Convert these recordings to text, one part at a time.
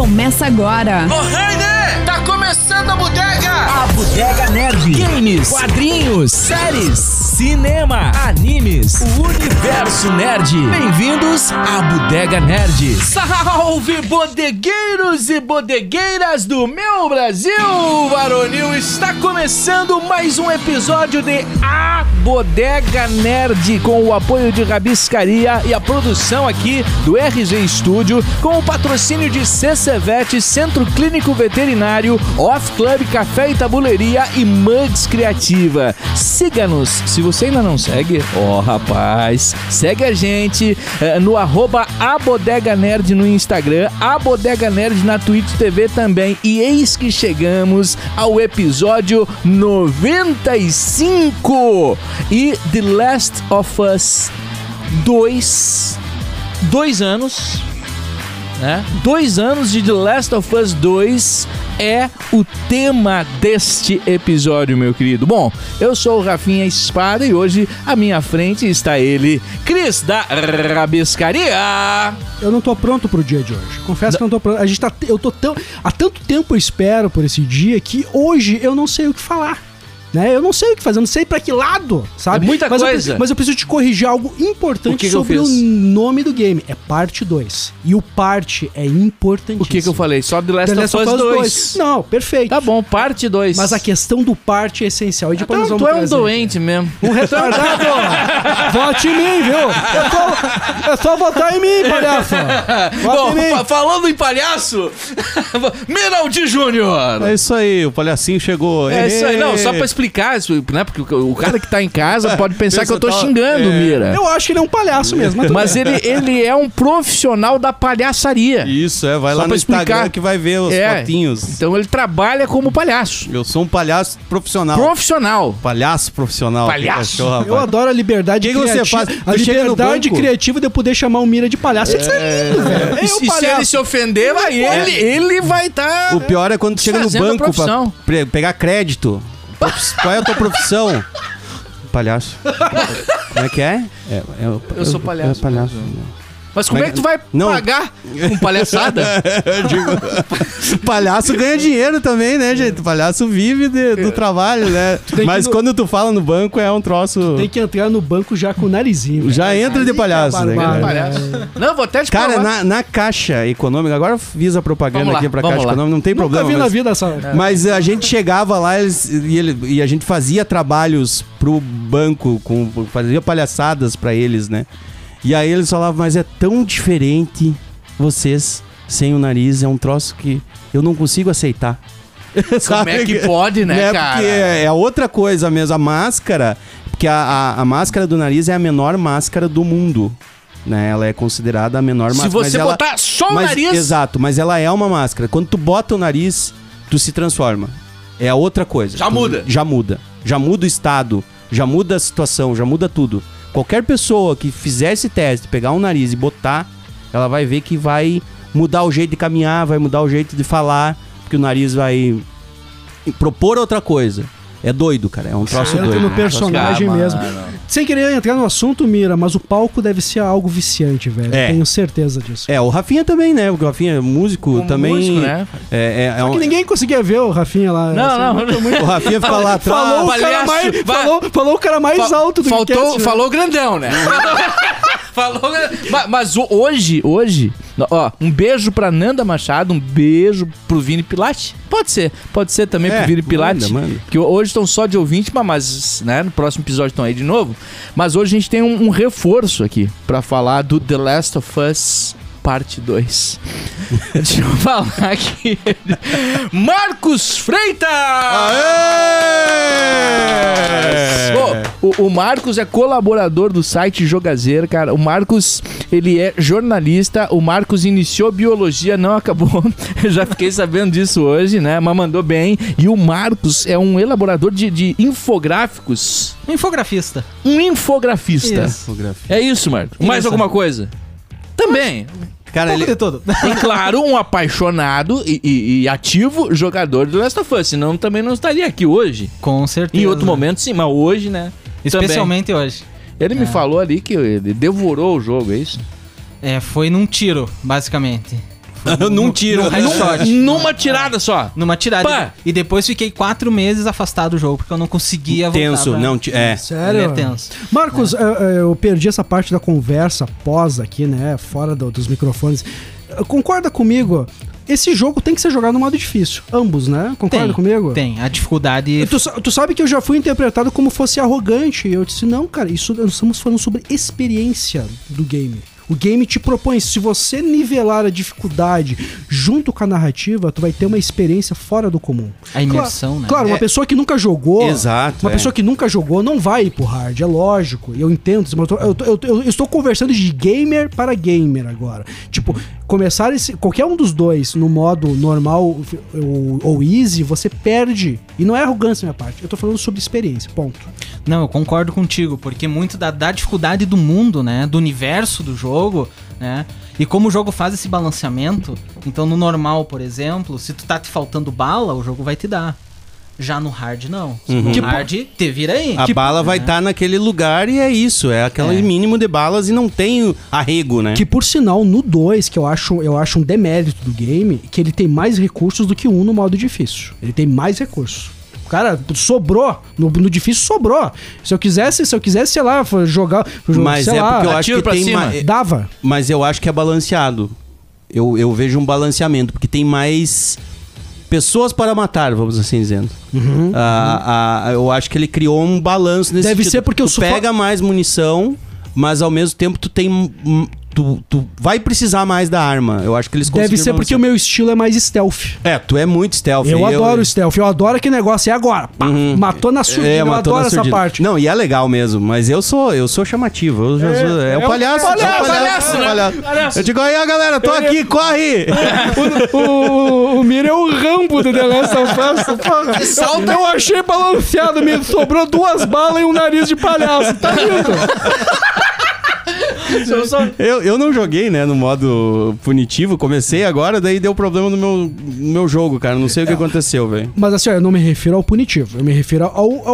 Começa agora. Ô, Rainer, tá começando a bodega! A Bodega Nerd. Games, quadrinhos, séries, cinema, animes, o universo nerd. Bem-vindos à Bodega Nerd. Salve, bodegueiros e bodegueiras do meu Brasil varonil! Está começando mais um episódio de A Bodega Nerd, com o apoio de Rabiscaria e a produção aqui do RG Studio, com o patrocínio de CCVET, Centro Clínico Veterinário, Off Club, Café e Tabuleria e Mugs Criativa. Siga-nos, se você ainda não segue, rapaz, segue a gente no @abodeganerd no Instagram, a Bodega Nerd na Twitch TV também. E eis que chegamos ao episódio 95 e The Last of Us 2 anos, né? 2 anos de The Last of Us 2 é o tema deste episódio, meu querido. Bom, eu sou o Rafinha Espada e hoje à minha frente está ele, Cris da Rabiscaria. Eu não tô pronto pro dia de hoje. Confesso que eu não tô pronto. Há tanto tempo eu espero por esse dia que hoje eu não sei o que falar. Né? Eu não sei o que fazer, eu não sei pra que lado, sabe? É muita coisa. Mas eu preciso te corrigir algo importante sobre o nome do game. É parte 2. E o parte é importantíssimo. O que eu falei? Só The Last of Us 2. Não, perfeito. Tá bom, parte 2. Mas a questão do parte é essencial. E depois então, tu é um doente mesmo. Um retardado. Vote em mim, viu? É só votar em mim, palhaço. Bom, falando em palhaço, Miraldi Júnior. É isso aí, o palhacinho chegou. É isso aí, não, só pra explicar, né? Porque o cara que tá em casa pode pensar que eu tô xingando, Mira. Eu acho que ele é um palhaço mesmo. Mas ele é um profissional da palhaçaria. Isso, vai só lá no Instagram que vai ver os fotinhos. Então ele trabalha como palhaço. Eu sou um palhaço profissional. Palhaço profissional. Palhaço. Eu adoro a liberdade criativa. Que você faz? A liberdade criativa de eu poder chamar o Mira de palhaço. Isso é lindo, velho. E se ele se ofender, ele vai estar... O pior é quando tu chega no banco pra pegar crédito. Qual é a tua profissão? Palhaço. Como é que é? Eu sou palhaço. Palhaço. Mas como é que tu vai pagar com palhaçada? Palhaço ganha dinheiro também, né, gente? Palhaço vive do trabalho, né? Mas quando tu fala no banco é um troço... Tem que entrar no banco já com o narizinho. Já entra de palhaço, né? Não, vou até te falar. Cara, na Caixa Econômica, agora fiz a propaganda aqui pra Caixa Econômica, não tem problema. Nunca vi na vida essa... Mas a gente chegava lá e a gente fazia trabalhos pro banco, fazia palhaçadas pra eles, né? E aí eles falavam, mas é tão diferente vocês sem o nariz, é um troço que eu não consigo aceitar. Como é que pode, né, cara? Porque é outra coisa mesmo, a máscara, porque a máscara do nariz é a menor máscara do mundo, né? Ela é considerada a menor máscara. Se você botar só o nariz... Exato, mas ela é uma máscara. Quando tu bota o nariz, tu se transforma. É a outra coisa. Já muda. Já muda o estado, já muda a situação, já muda tudo. Qualquer pessoa que fizer esse teste, pegar um nariz e botar, ela vai ver que vai mudar o jeito de caminhar, vai mudar o jeito de falar, porque o nariz vai propor outra coisa. É doido, cara, é um troço doido. Entra no personagem mesmo. Sem querer entrar no assunto, Mira, mas o palco deve ser algo viciante, velho. Tenho certeza disso. O Rafinha também, né? Porque o Rafinha é músico como também. Músico, né? Só que ninguém conseguia ver o Rafinha lá. Não. O Rafinha fica lá atrás. Falou o cara mais alto do que falou grandão, né? Mas hoje, ó, um beijo pra Nanda Machado, um beijo pro Vini Pilate. Pode ser também pro Vini Pilate. Manda. Que hoje estão só de ouvinte, mas né, no próximo episódio estão aí de novo. Mas hoje a gente tem um reforço aqui pra falar do The Last of Us Parte 2. Deixa eu falar aqui. Marcos Freitas! O Marcos é colaborador do site Jogazeira, cara. O Marcos, ele é jornalista. O Marcos iniciou biologia, não acabou. Eu já fiquei sabendo disso hoje, né? Mas mandou bem. E o Marcos é um elaborador de infográficos. Infografista. Um infografista. Isso. É isso, Marcos. Mais alguma coisa? Também. Cara, ele... todo. E claro, um apaixonado e ativo jogador do Last of Us. Senão também não estaria aqui hoje. Com certeza. Em outro momento sim, mas hoje, né? Especialmente também. Hoje. Ele me falou ali que ele devorou o jogo, é isso? Foi num tiro, basicamente. Num tiro. Num headshot. Numa tirada só. Numa tirada. Pá. E depois fiquei 4 meses afastado do jogo, porque eu não conseguia voltar. Tenso, pra- não, Sério? Ele é tenso. Marcos, eu perdi essa parte da conversa pós aqui, né? Fora dos microfones. Concorda comigo? Esse jogo tem que ser jogado no modo difícil. Ambos, né? Concorda comigo? Tem. A dificuldade... Tu sabe que eu já fui interpretado como fosse arrogante. E eu disse, não, cara, isso nós estamos falando sobre experiência do game. O game te propõe, se você nivelar a dificuldade junto com a narrativa, tu vai ter uma experiência fora do comum. A imersão, né? Claro, uma pessoa que nunca jogou... Exato, Uma pessoa que nunca jogou não vai ir pro hard, é lógico. Eu entendo. Eu estou conversando de gamer para gamer agora. Tipo, começar qualquer um dos dois no modo normal ou easy, você perde. E não é arrogância da minha parte. Eu tô falando sobre experiência, ponto. Não, eu concordo contigo, porque muito da dificuldade do mundo, né? Do universo do jogo, né? E como o jogo faz esse balanceamento, então no normal, por exemplo, se tu tá te faltando bala, o jogo vai te dar. Já no hard, não. No hard, te vira aí. A bala vai estar naquele lugar e é isso. É aquele mínimo de balas e não tem arrego, né? Que por sinal, no 2, que eu acho um demérito do game, que ele tem mais recursos do que um no modo difícil. Ele tem mais recursos. Cara, sobrou. No difícil sobrou. Se eu quisesse, sei lá, jogar. Mas sei é lá, porque eu acho que pra tem cima. mais. dava. Mas eu acho que é balanceado. Eu vejo um balanceamento, porque tem mais pessoas para matar, vamos assim dizendo. Eu acho que ele criou um balanço nesse Deve sentido. ser porque tu pega mais munição, mas ao mesmo tempo tu tem... Tu vai precisar mais da arma. Eu acho que eles conseguiram Deve ser porque o meu estilo é mais stealth. tu é muito stealth. Eu adoro o stealth, eu adoro aquele negócio. E agora? Pá, matou na surdina, eu matou adoro na essa surdina. parte. Não, e é legal mesmo, mas eu sou chamativo. Eu já sou, é o palhaço. palhaço, né? Palhaço. Palhaço. Eu digo, aí, galera, tô aqui, corre! O Mira é o Rambo do The Last of Us. Salta. Eu achei balanceado, me sobrou 2 balas e um nariz de palhaço. Tá lindo. Eu não joguei, né, no modo punitivo. Comecei agora, daí deu problema no meu jogo, cara. Não sei o que aconteceu, velho. Mas assim, eu não me refiro ao punitivo. Eu me refiro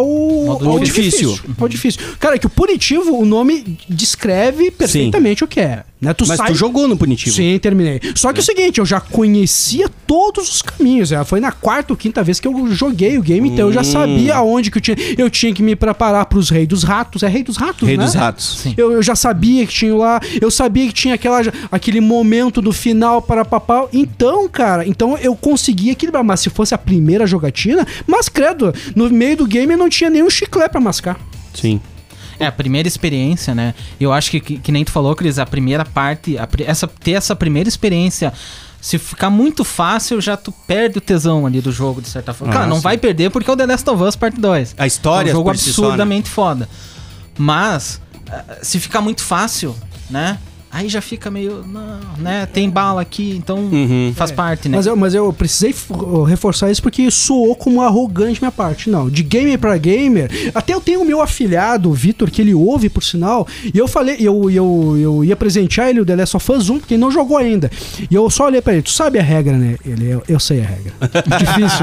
ao difícil. Ao difícil. Cara, é que o punitivo, o nome descreve perfeitamente o que é. Né? Mas tu jogou no punitivo? Sim, terminei. Só que é o seguinte, eu já conhecia todos os caminhos. Foi na 4ª ou 5ª vez que eu joguei o game, então eu já sabia aonde que eu tinha que me preparar pros Rei dos Ratos. É Rei dos Ratos, Rei né? dos Ratos. Sim. Eu já sabia que tinha lá, eu sabia que tinha aquele momento do final para papau. Então, cara, eu conseguia equilibrar. Mas se fosse a primeira jogatina, mas credo, no meio do game eu não tinha nenhum chiclete pra mascar. Sim. A primeira experiência, né? Eu acho que nem tu falou, Cris, a primeira parte, ter essa primeira experiência, se ficar muito fácil, já tu perde o tesão ali do jogo, de certa forma. Claro, não vai perder porque é o The Last of Us Part 2. A história é um jogo por si só, né? absurdamente foda. Mas, se ficar muito fácil, né? Aí já fica meio, não, né? Tem bala aqui, então faz parte, né? Mas eu precisei reforçar isso porque soou como arrogante minha parte. Não, de gamer pra gamer. Até eu tenho o meu afilhado, o Vitor, que ele ouve, por sinal. E eu falei, eu ia presentear ele o The Last of Us 1, porque ele não jogou ainda. E eu só olhei pra ele, tu sabe a regra, né? Eu sei a regra. Difícil,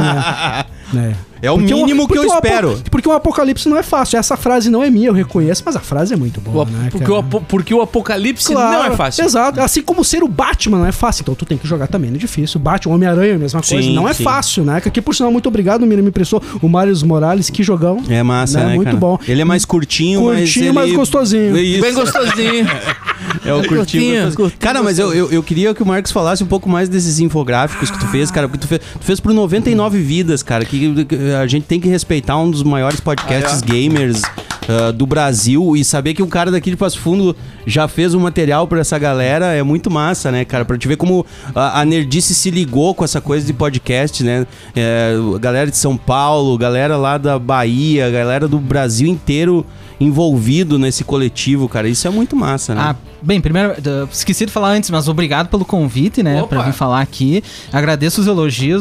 né? É o mínimo que eu espero. Porque o apocalipse não é fácil. Essa frase não é minha, eu reconheço, mas a frase é muito boa, né? Porque o apocalipse Claro, não é fácil. Exato. Assim como ser o Batman não é fácil, então tu tem que jogar também no difícil. Batman, Homem-Aranha, a mesma coisa. Sim, Não é sim. fácil, né? Que aqui, por sinal, muito obrigado, o Mira me emprestou o Marius Morales, que jogão. É massa, né, Muito cara? bom. Ele é mais curtinho, mas gostosinho. Isso. Bem gostosinho. É o curtinho. Cara, mas eu queria que o Marcos falasse um pouco mais desses infográficos que tu fez, cara. Porque tu fez por 99 vidas, cara. Que a gente tem que respeitar um dos maiores podcasts gamers do Brasil. E saber que um cara daqui de Passo Fundo já fez um material pra essa galera é muito massa, né, cara? Pra te ver como a nerdice se ligou com essa coisa de podcast, né? Galera de São Paulo, galera lá da Bahia, galera do Brasil inteiro envolvido nesse coletivo, cara. Isso é muito massa, né? Bem, primeiro, esqueci de falar antes, mas obrigado pelo convite, né? Opa. Pra vir falar aqui. Agradeço os elogios,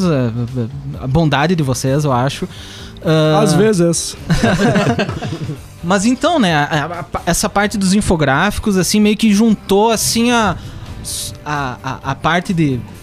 a bondade de vocês, eu acho. Às vezes. Mas então, né, essa parte dos infográficos, assim, meio que juntou, assim, a parte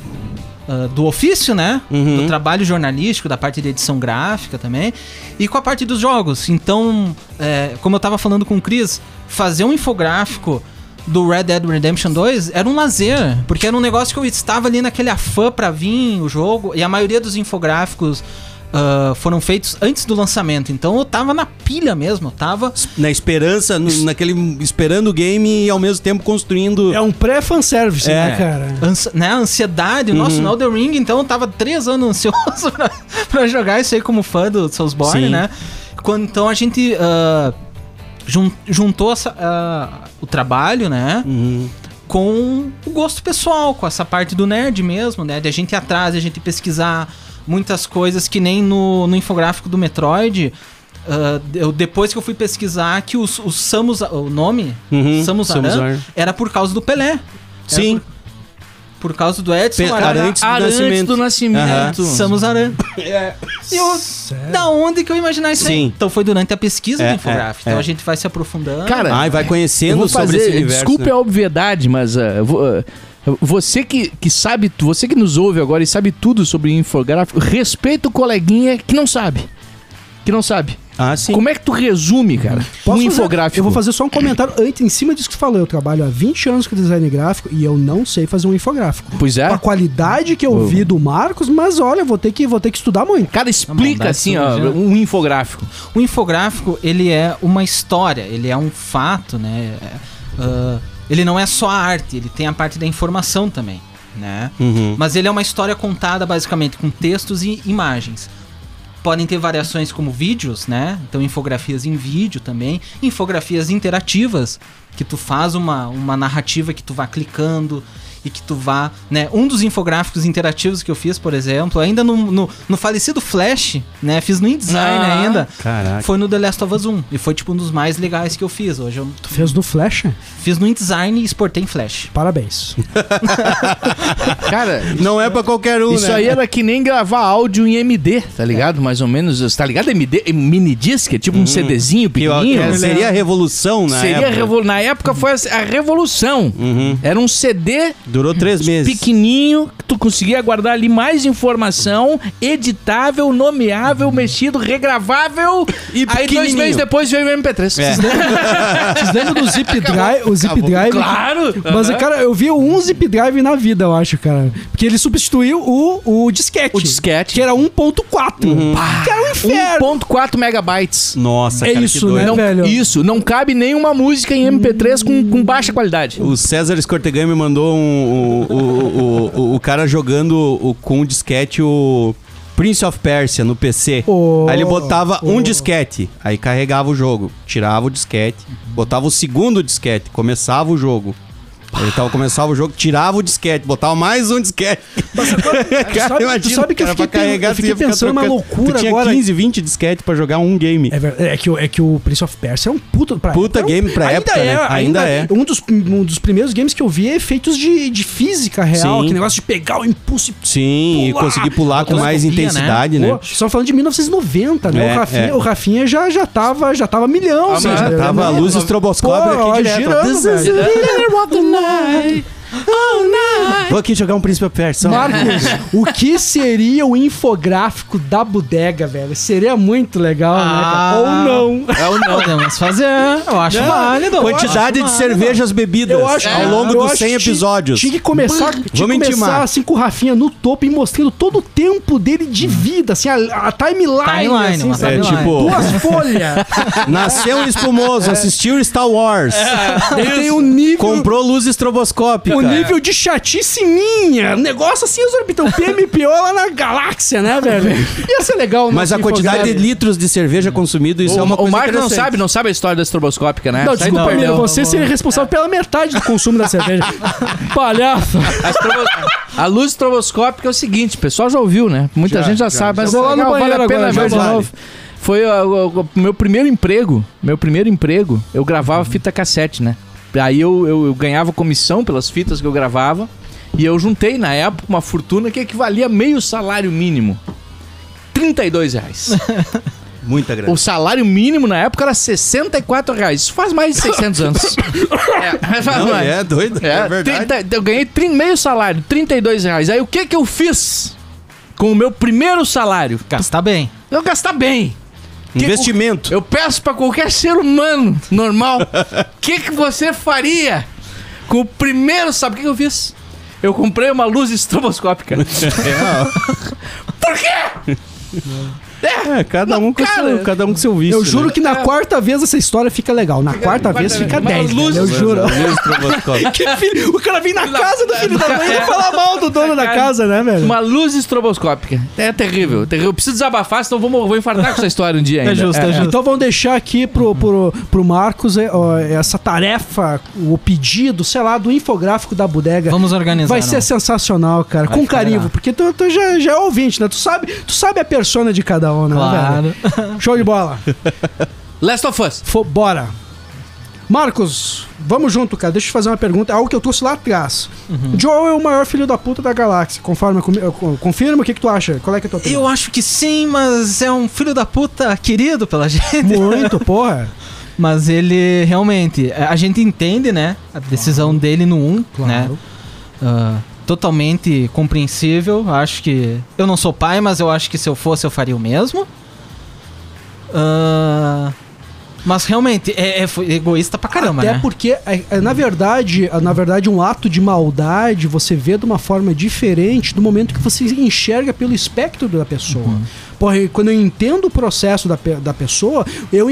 do ofício, né? Do trabalho jornalístico, da parte de edição gráfica também, e com a parte dos jogos. Então, como eu tava falando com o Cris, fazer um infográfico do Red Dead Redemption 2 era um lazer, porque era um negócio que eu estava ali naquele afã pra vir o jogo, e a maioria dos infográficos foram feitos antes do lançamento, então eu tava na pilha mesmo, eu tava... Na esperança, esperando o game e ao mesmo tempo construindo... É um pré-fanservice, né, cara? A ansiedade, nossa, no Elden Ring, então eu tava 3 anos ansioso pra jogar isso aí como fã do Soulsborne, né? Então a gente juntou o trabalho, né? Com o gosto pessoal, com essa parte do nerd mesmo, né? De a gente ir atrás, de a gente pesquisar muitas coisas, que nem no infográfico do Metroid. Depois que eu fui pesquisar que o Samus, o nome, Samus Aran, era por causa do Pelé. Sim. Por causa do Edson Arantes do Nascimento. Samus Aran. Da onde que eu imaginar isso aí? Então foi durante a pesquisa do infográfico. Então a gente vai se aprofundando. Cara, vai conhecendo sobre esse universo. Desculpe, né? A obviedade, mas você que sabe, você que nos ouve agora e sabe tudo sobre infográfico, respeita o coleguinha que não sabe. Ah, sim. Como é que tu resume, cara, infográfico? Eu vou fazer só um comentário antes, em cima disso que tu falou. Eu trabalho há 20 anos com design gráfico e eu não sei fazer um infográfico. Pois é. Com a qualidade que eu vi do Marcos, mas olha, vou ter que estudar muito. Cara, explica assim, ó, um infográfico. O infográfico, ele é uma história, ele é um fato, né? Ele não é só a arte, ele tem a parte da informação também, né? Mas ele é uma história contada basicamente com textos e imagens. Podem ter variações como vídeos, né? Então infografias em vídeo também. Infografias interativas, que tu faz uma narrativa que tu vá clicando e que tu vá, né? Um dos infográficos interativos que eu fiz, por exemplo, ainda no falecido Flash, né? Fiz no InDesign ainda. Caraca. Foi no The Last of Us 1. E foi tipo um dos mais legais que eu fiz. Hoje Tu fez no Flash? Fiz no InDesign e exportei em Flash. Parabéns. Cara, não é pra qualquer um, isso né? aí era que nem gravar áudio em MD, tá ligado? Mais ou menos, tá ligado? MD, mini disc, é tipo um CDzinho pequenininho. Seria a revolução na época. Na época foi a revolução. Era um CD... Durou 3 meses. Pequenininho, que tu conseguia guardar ali mais informação, editável, nomeável, mexido, regravável. E aí 2 meses depois veio o MP3. É. Vocês lembram do Zip Drive? O Zip Drive? Claro! Mas, cara, eu vi um Zip Drive na vida, eu acho, cara. Porque ele substituiu o disquete. O disquete. Que era 1.4. Que era um inferno. 1.4 megabytes. Nossa, É cara, isso, que doido. né? Não, velho? Isso, não cabe nenhuma música em MP3 com baixa qualidade. O César Escortegan me mandou o cara jogando com o disquete o Prince of Persia no PC. Aí ele botava um disquete, aí carregava o jogo, tirava o disquete, botava o segundo disquete, começava o jogo. Ele começava o jogo, tirava o disquete, botava mais um disquete. Tu sabe que eu fiquei pensando uma loucura tu tinha agora. 15, 20 disquetes pra jogar um game. É que o Prince of Persia é um puta game pra época, né? Ainda é. Um dos primeiros games que eu vi é efeitos de física real. Sim. Que negócio de pegar o impulso e Sim, e conseguir pular com mais intensidade, né? Pô, só falando de 1990, né? É, O Rafinha já tava milhão. Sim, já tava a luz estroboscópica aqui direto. Girando, velho. Vou aqui jogar um Príncipe Persa. Marcos, o que seria o infográfico da bodega, velho? Seria muito legal, né? Cara? Ou não. Podemos fazer, eu acho válido. Quantidade de cervejas bebidas ao longo dos 100 episódios. Tinha que começar, intimar. assim com o Rafinha no topo e mostrando todo o tempo dele de vida, assim, a timeline assim, uma sabe? timeline. Tipo, 2 folhas. nasceu um espumoso, assistiu Star Wars, Ele tem um nível... comprou luz estroboscópica. O nível de chatice minha. Negócio assim, exorbitante. O PMPO lá na galáxia, né, velho? Ia ser legal. Mas a quantidade de litros de cerveja consumido, isso é uma coisa O Marco interessante. não sabe a história da estroboscópica, né? Não, Isso aí desculpa, perdeu. Miro, você seria responsável pela metade do consumo da cerveja. Palhaço. A luz estroboscópica é o seguinte, o pessoal já ouviu, né? Muita gente já sabe, mas Vou lá no legal, vale banheiro a pena agora, ver de já novo. Foi o meu primeiro emprego. Eu gravava fita cassete, né? Aí eu ganhava comissão pelas fitas que eu gravava. E eu juntei, na época, uma fortuna que equivalia a meio salário mínimo. R$32. Muita grana. O salário mínimo na época era R$64. Isso faz mais de 600 anos. Não, é doido, é verdade. Eu ganhei meio salário, R$32. Aí o que eu fiz com o meu primeiro salário? Gastar bem. Eu gastar bem. Investimento. Eu peço pra qualquer ser humano normal, o que você faria? Com o primeiro, sabe o que eu fiz? Eu comprei uma luz estroboscópica. Por quê? Cada um com seu vício. Eu juro né? que na quarta vez essa história fica legal. Na quarta vez fica Uma 10, luz- eu juro. Luz estroboscópica. Que filho, o cara vem na casa do filho da mãe e fala mal do dono da casa, né, velho? Uma luz estroboscópica. É terrível, terrível. Eu preciso desabafar, senão vou infartar com essa história um dia ainda. É justo, é justo. Então vamos deixar aqui pro Marcos essa tarefa, o pedido, sei lá, do infográfico da bodega. Vamos organizar. Vai ser sensacional, cara. Vai com ficar carinho, legal. porque tu já é ouvinte, né? Tu sabe a persona de cada um, né, Claro. velho? Show de bola. Last of Us. Bora. Marcos, vamos junto, cara. Deixa eu te fazer uma pergunta. Algo que eu trouxe lá atrás. Joel é o maior filho da puta da galáxia. Confirma, o que tu acha? Qual é que é a tua opinião? Eu acho que sim, mas é um filho da puta querido pela gente. Muito, porra. Mas ele realmente... A gente entende, né? A decisão dele no 1, né? Totalmente compreensível. Acho que... Eu não sou pai, mas eu acho que se eu fosse, eu faria o mesmo. Mas realmente, foi egoísta pra caramba, Até né? porque, na verdade, um ato de maldade você vê de uma forma diferente do momento que você enxerga pelo espectro da pessoa. Porra, quando eu entendo o processo da pessoa, eu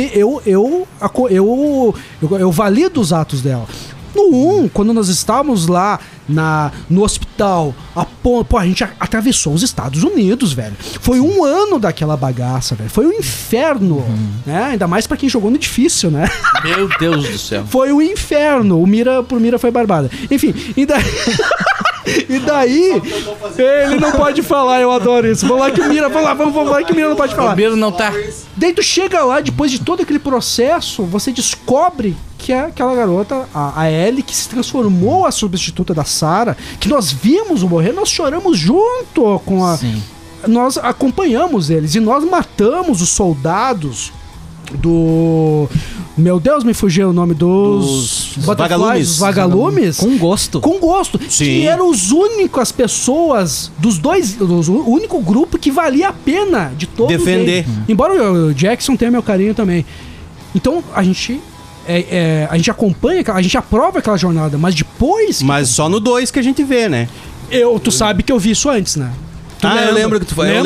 valido os atos dela. No 1, quando nós estávamos lá no hospital, a gente atravessou os Estados Unidos, velho. Foi um ano daquela bagaça, velho. Foi um inferno, né? Ainda mais pra quem jogou no difícil, né? Meu Deus do céu. Foi um inferno. Pro Mira foi barbada. Enfim, e daí... E daí, ele não pode falar, eu adoro isso. Vamos lá que o Mira, vamos lá que o Mira não pode O falar. Mira não tá... Daí tu chega lá, depois de todo aquele processo, você descobre que é aquela garota, a Ellie, que se transformou a substituta da Sarah, que nós vimos o morrer, nós choramos junto com a... Sim. Nós acompanhamos eles e nós matamos os soldados do... Meu Deus, me fugiu o nome dos vagalumes. Os vagalumes. Com gosto. Com gosto. Sim. Que eram os únicos pessoas o único grupo que valia a pena de todos Defender. eles. Embora o Jackson tenha meu carinho também. Então a gente acompanha, a gente aprova aquela jornada, mas depois... Mas só no 2 que a gente vê, né? Tu sabe que eu vi isso antes, né? Eu lembro que tu falou,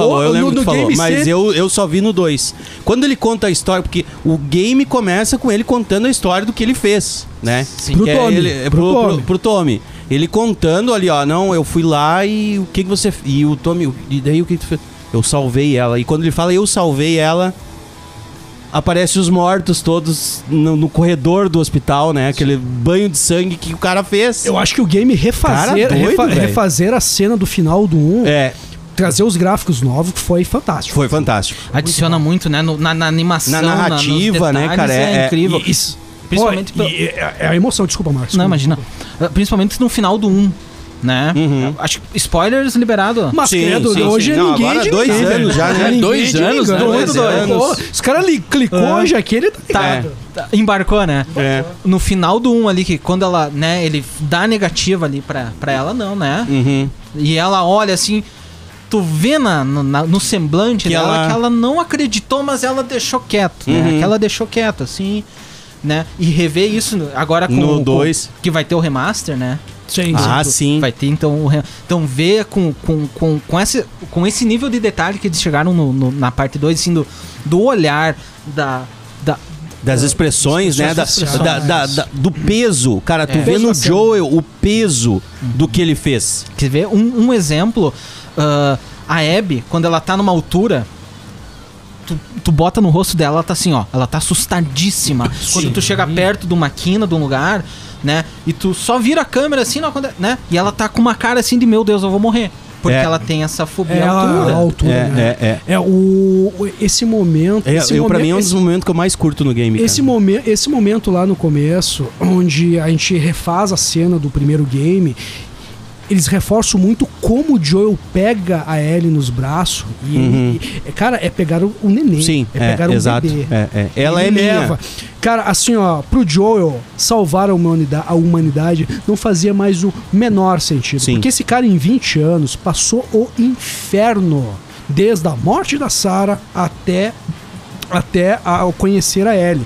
mas eu só vi no 2. Quando ele conta a história, porque o game começa com ele contando a história do que ele fez, né? Sim. Pro Que Tommy. pro Tommy. Ele contando ali, ó, não, eu fui lá e o que você... E o Tommy, e daí o que tu fez? Eu salvei ela. E quando ele fala eu salvei ela, aparece os mortos todos no corredor do hospital, né? Aquele banho de sangue que o cara fez. Eu acho que o game refazer a cena do final do 1, trazer os gráficos novos, foi fantástico. Foi fantástico. Adiciona muito, né? Na animação, Na narrativa, nos né, detalhes, cara? É incrível. Isso. Principalmente É a emoção, desculpa, Marcos. Não, imagina. Principalmente no final do 1, né? Acho que spoilers liberado. Mas Sim, credo, sim, hoje sim. Não, ninguém agora de 2 ninguém, anos velho. já, né? Ninguém 2 de anos, ninguém. né? 2 anos. anos. Os caras clicou já que ele tá ligado. Embarcou, né? É. No final do 1 ali, que quando ela, né, ele dá a negativa ali pra ela, não, né? Uhum. E ela olha assim, tu vê no semblante Que dela ela- que ela não acreditou, mas ela deixou quieto, né? Uhum. Que ela deixou quieto, assim, né? E rever isso agora com No 2. que vai ter o remaster, né? Sim, Ah, sim. sim. Vai ter então então ver com esse nível de detalhe que eles chegaram na parte 2, assim, do olhar Das expressões, né? Do peso. Cara, tu vê Peso no da cena. Joel o peso do que ele fez. Quer ver um exemplo? A Abby, quando ela tá numa altura, tu bota no rosto dela, ela tá assim, ó. Ela tá assustadíssima. Quando tu chega perto de uma quina, de um lugar, né? E tu só vira a câmera assim, né? E ela tá com uma cara assim de, meu Deus, eu vou morrer. Porque É. ela tem essa fobia É à altura. a altura, né? Esse momento... Pra mim é um dos momentos que eu mais curto no game. Esse momento lá no começo, onde a gente refaz a cena do primeiro game, eles reforçam muito como o Joel pega a Ellie nos braços. Cara, é pegar o neném. Sim, pegar um exato. bebê. Ela Ele é minha. leva. Cara, assim, ó, pro Joel salvar a humanidade não fazia mais o menor sentido. Sim. Porque esse cara, em 20 anos, passou o inferno. Desde a morte da Sarah até ao conhecer a Ellie. Porque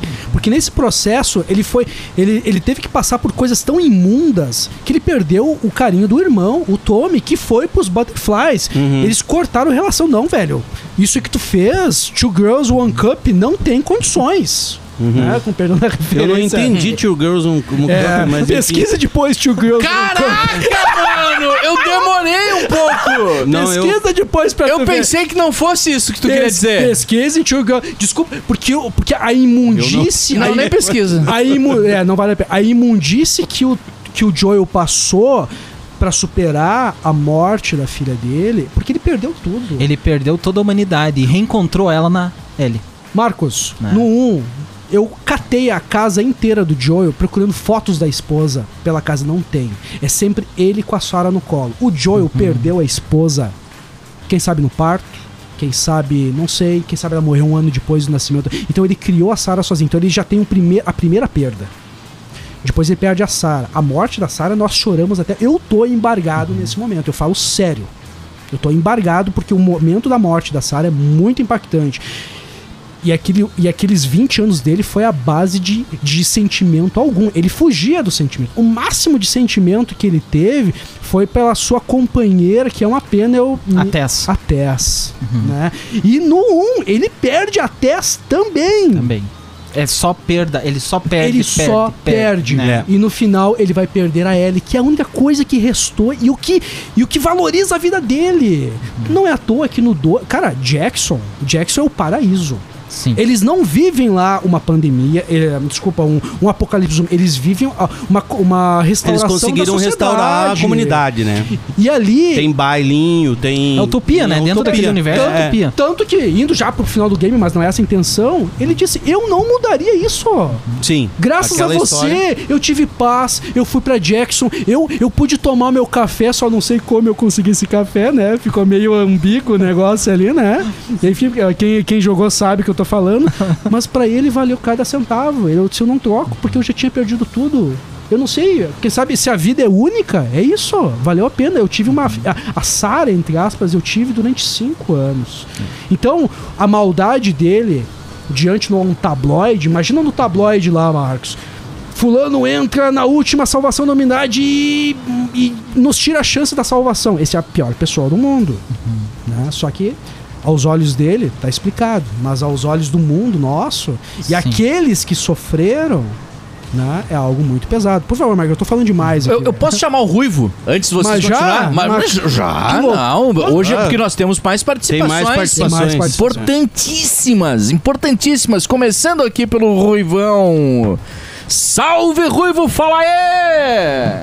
Porque nesse processo, ele teve que passar por coisas tão imundas que ele perdeu o carinho do irmão, o Tommy, que foi pros Butterflies. Eles cortaram relação. Não, velho. Isso que tu fez, Two Girls, One Cup, não tem condições. Né? Com perdão da referência. Eu não entendi Two Girls, One Cup, mas... Pesquisa depois, Two Girls, Caraca, mano! Eu demorei um pouco! Não, pesquisa depois pra Eu tu ver. pensei que não fosse isso que tu queria dizer. Pesquisa em Two Girls. Desculpa, porque a imundície... Não, nem pesquisa. Não vale a pena. A imundície que o Joel passou pra superar a morte da filha dele, porque ele perdeu tudo. Ele perdeu toda a humanidade e reencontrou ela na Ellie. Marcos, no 1, eu catei a casa inteira do Joel procurando fotos da esposa pela casa. Não tem. É sempre ele com a Sarah no colo. O Joel perdeu a esposa, quem sabe no parto, quem sabe, não sei, quem sabe ela morreu um ano depois do nascimento. Então ele criou a Sarah sozinho. Então ele já tem a primeira perda. Depois ele perde a Sarah. A morte da Sarah nós choramos até... Eu tô embargado nesse momento, eu falo sério. Eu tô embargado porque o momento da morte da Sarah é muito impactante. E aqueles 20 anos dele foi a base de sentimento algum. Ele fugia do sentimento. O máximo de sentimento que ele teve foi pela sua companheira, que é uma pena A Tess. Né? E no 1, ele perde a Tess também. É só perda, ele só perde. Perde. Né? E no final ele vai perder a Ellie, que é a única coisa que restou e o que valoriza a vida dele. Não é à toa que no 2... Cara, Jackson é o paraíso. Sim. Eles não vivem lá uma pandemia, um apocalipse, eles vivem uma restauração. Eles conseguiram restaurar a comunidade, né? E ali... Tem bailinho, tem... É utopia, né? Dentro daquele universo é utopia. Tanto que, indo já pro final do game, mas não é essa a intenção, ele disse, eu não mudaria isso. Sim. Graças a você, história... eu tive paz, eu fui pra Jackson, eu pude tomar meu café, só não sei como eu consegui esse café, né? Ficou meio ambíguo o negócio ali, né? Enfim, quem jogou sabe que eu tô falando, mas pra ele valeu cada centavo. Eu não troco, porque eu já tinha perdido tudo. Eu não sei, quem sabe se a vida é única, é isso, valeu a pena. Eu tive a Sarah, entre aspas, eu tive durante 5 anos. Então, a maldade dele diante de um tabloide, imagina no tabloide lá, Marcos, fulano entra na última salvação da humanidade e nos tira a chance da salvação. Esse é a pior pessoa do mundo, né? Só que aos olhos dele, tá explicado. Mas aos olhos do mundo nosso, e aqueles que sofreram, né, é algo muito pesado. Por favor, Marcos, eu tô falando demais aqui. Eu posso chamar o Ruivo antes de vocês continuar? Mas já? Não. Hoje é porque nós temos mais participações. Tem mais participações. Importantíssimas. Começando aqui pelo Ruivão. Salve, Ruivo, fala aí!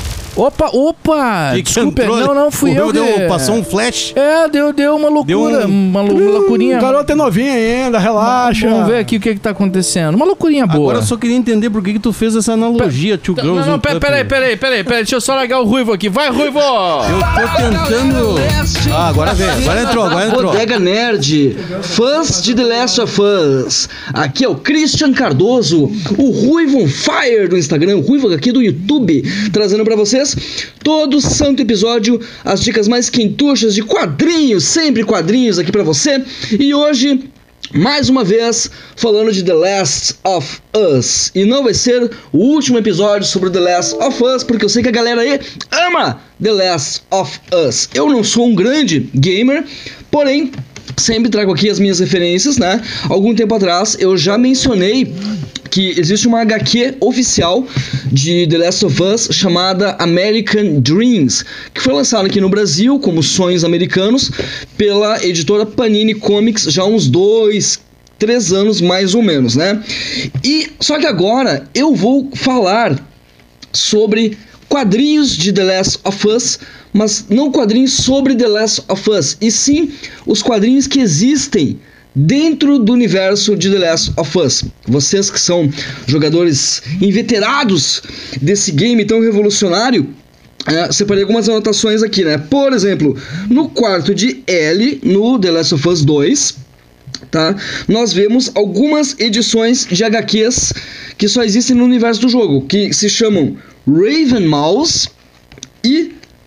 Opa! Desculpa, não fui eu. Passou um flash. Deu uma loucura. Uma loucurinha. O garoto é novinho ainda, relaxa. Vamos ver aqui o que tá acontecendo. Uma loucurinha boa. Agora eu só queria entender por que tu fez essa analogia, Two Girls. Não, peraí. Deixa eu só largar o Ruivo aqui. Vai, Ruivo! Eu tô tentando... agora vem. Agora entrou. Bodega Nerd, fãs de The Last of Us. Aqui é o Christian Cardoso, o Ruivo on Fire do Instagram, o Ruivo aqui do YouTube, trazendo pra vocês todo santo episódio as dicas mais quentuchas de quadrinhos, sempre quadrinhos aqui pra você. E hoje, mais uma vez, falando de The Last of Us. E não vai ser o último episódio sobre The Last of Us, porque eu sei que a galera aí ama The Last of Us. Eu não sou um grande gamer, porém sempre trago aqui as minhas referências, né? Algum tempo atrás eu já mencionei que existe uma HQ oficial de The Last of Us chamada American Dreams, que foi lançada aqui no Brasil como Sonhos Americanos pela editora Panini Comics já há uns 2-3 anos mais ou menos, né? E só que agora eu vou falar sobre quadrinhos de The Last of Us, mas não quadrinhos sobre The Last of Us, e sim os quadrinhos que existem dentro do universo de The Last of Us. Vocês que são jogadores inveterados desse game tão revolucionário, separei algumas anotações aqui, né? Por exemplo, no quarto de Ellie, no The Last of Us 2, tá? Nós vemos algumas edições de HQs que só existem no universo do jogo, que se chamam Raven Mouse e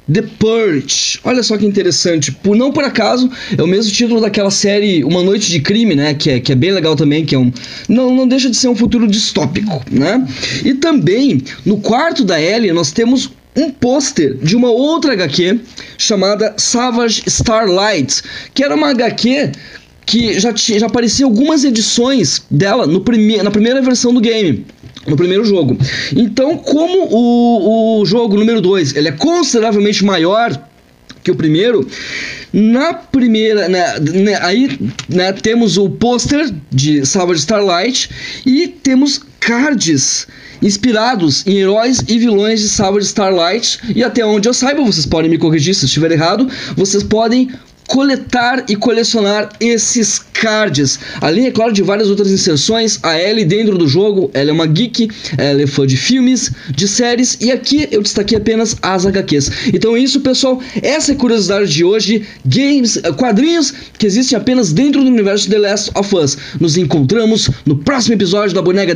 The Purge. Olha só que interessante. Não por acaso, é o mesmo título daquela série Uma Noite de Crime, né? Que é bem legal também, que é não deixa de ser um futuro distópico, né? E também, no quarto da Ellie, nós temos um pôster de uma outra HQ chamada Savage Starlight, que era uma HQ que já aparecia algumas edições dela na primeira versão do game, no primeiro jogo. Então, como o jogo número 2 ele é consideravelmente maior que o primeiro, na primeira, temos o pôster de Savage Starlight e temos cards inspirados em heróis e vilões de Savage Starlight, e até onde eu saiba, vocês podem me corrigir se eu estiver errado, vocês podem coletar e colecionar esses cards. Além, é claro, de várias outras inserções. A Ellie dentro do jogo, ela é uma geek, ela é fã de filmes, de séries, e aqui eu destaquei apenas as HQs. Então é isso, pessoal, essa é a curiosidade de hoje. Quadrinhos que existem apenas dentro do universo de The Last of Us. Nos encontramos no próximo episódio da Bodega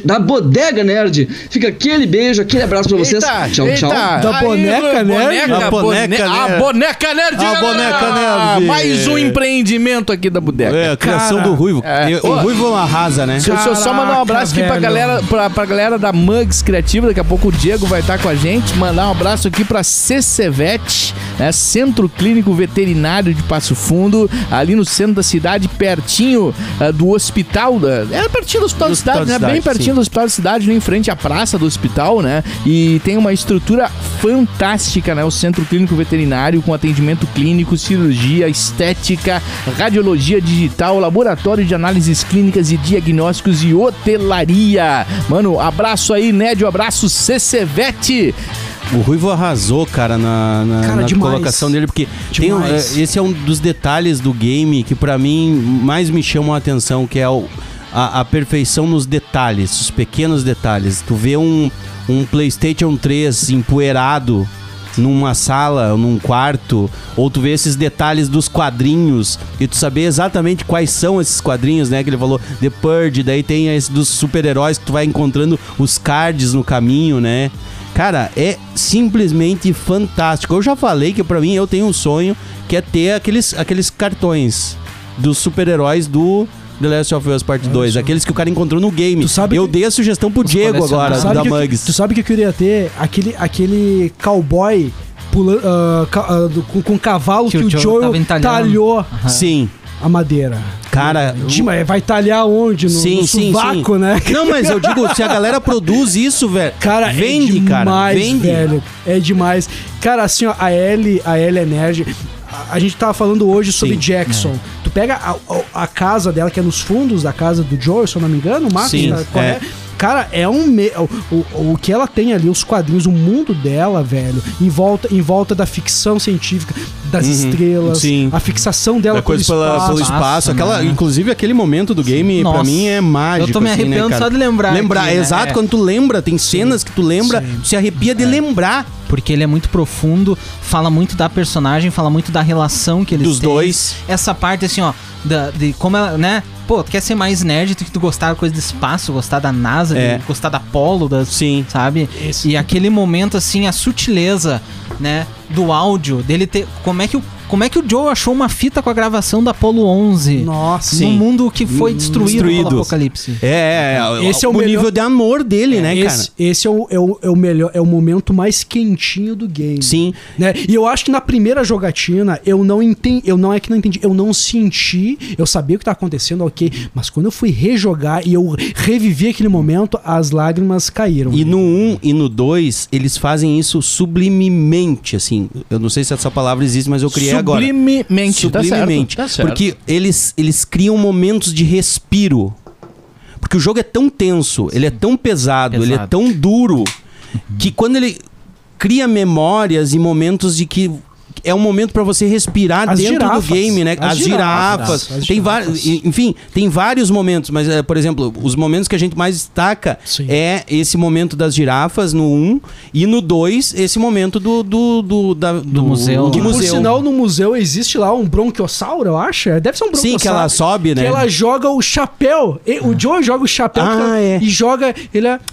Nerd. Fica aquele beijo, aquele abraço pra vocês. Tchau. Da Boneca Nerd? A Boneca Nerd. Mais um empreendimento aqui da Bodega. A criação do Ruivo. O Ruivo arrasa, né? Deixa eu só mandar um abraço aqui pra galera da Mugs Criativa. Daqui a pouco o Diego vai estar com a gente. Mandar um abraço aqui pra CCVET, né? Centro Clínico Veterinário de Passo Fundo, ali no centro da cidade, pertinho do hospital. Pertinho do hospital da cidade, né? Bem pertinho do hospital da cidade, em frente à praça do hospital, né? E tem uma estrutura fantástica, né? O Centro Clínico Veterinário, com atendimento clínico, cirurgia, estética, radiologia digital, laboratório de análises clínicas e diagnósticos e hotelaria. Mano, abraço aí, Nédio, abraço CCVET. O Ruivo arrasou, cara, na colocação dele, porque esse é um dos detalhes do game que pra mim mais me chamam a atenção, que é a perfeição nos detalhes, os pequenos detalhes. Tu vê um PlayStation 3 empoeirado numa sala, num quarto, ou tu vê esses detalhes dos quadrinhos e tu saber exatamente quais são esses quadrinhos, né, que ele falou, The Purge, daí tem esse dos super-heróis que tu vai encontrando os cards no caminho, né. Cara, é simplesmente fantástico. Eu já falei que pra mim eu tenho um sonho que é ter aqueles cartões dos super-heróis do The Last of Us Part 2, aqueles que o cara encontrou no game. Eu dei a sugestão pro Diego agora, da Mugs. Tu sabe que eu queria ter? Aquele cowboy com cavalo que o Joel talhou. Sim. A madeira. Cara, vai talhar onde? No sovaco, né? Não, mas eu digo, se a galera produz isso, velho, cara, vende, vende. Velho, é demais. Cara, assim, ó, a Ellie é nerd. A gente tava falando hoje sobre Jackson. Tu pega a casa dela, que é nos fundos da casa do Joel, se eu não me engano, o Marcos tá correto. Cara, é o que ela tem ali, os quadrinhos, o mundo dela, velho, em volta da ficção científica, das estrelas, a fixação dela pelo espaço. Inclusive, aquele momento do game, pra mim, é mágico. Eu tô me arrepiando, né, só de lembrar. Aqui, exato, né? Quando tu lembra, tem cenas que tu lembra, tu se arrepia de lembrar. Porque ele é muito profundo, fala muito da personagem, fala muito da relação que eles têm. Dos dois. Essa parte, assim, ó, de como ela, né? Pô, tu quer ser mais nerd, tu gostar da coisa do espaço, gostar da NASA, gostar da Apollo, sabe? Isso. E aquele momento, assim, a sutileza, né, do áudio, dele ter... Como é que o Joe achou uma fita com a gravação da Apollo 11? Nossa. Num mundo que foi destruído pelo apocalipse. Esse é o nível de amor dele, né, cara? Esse é o melhor, é o momento mais quentinho do game. Sim. Né? E eu acho que na primeira jogatina, eu não senti, eu sabia o que tá acontecendo, ok, mas quando eu fui rejogar e eu revivi aquele momento, as lágrimas caíram. E no 1 e no 2, eles fazem isso sublimemente, assim. Eu não sei se essa palavra existe, mas eu criei agora. Sublimemente. Tá certo. Porque eles criam momentos de respiro. Porque o jogo é tão tenso, ele é tão pesado, ele é tão duro, que quando ele cria memórias e momentos de que é um momento pra você respirar dentro do game, né? As girafas. Tem vários momentos, mas, por exemplo, os momentos que a gente mais destaca é esse momento das girafas no 1 e no 2, esse momento do museu. Por sinal, no museu existe lá um bronquiossauro, eu acho. Deve ser um bronquiossauro. Sim, que ela sobe, né? Que ela joga o chapéu. O Joe joga o chapéu e joga...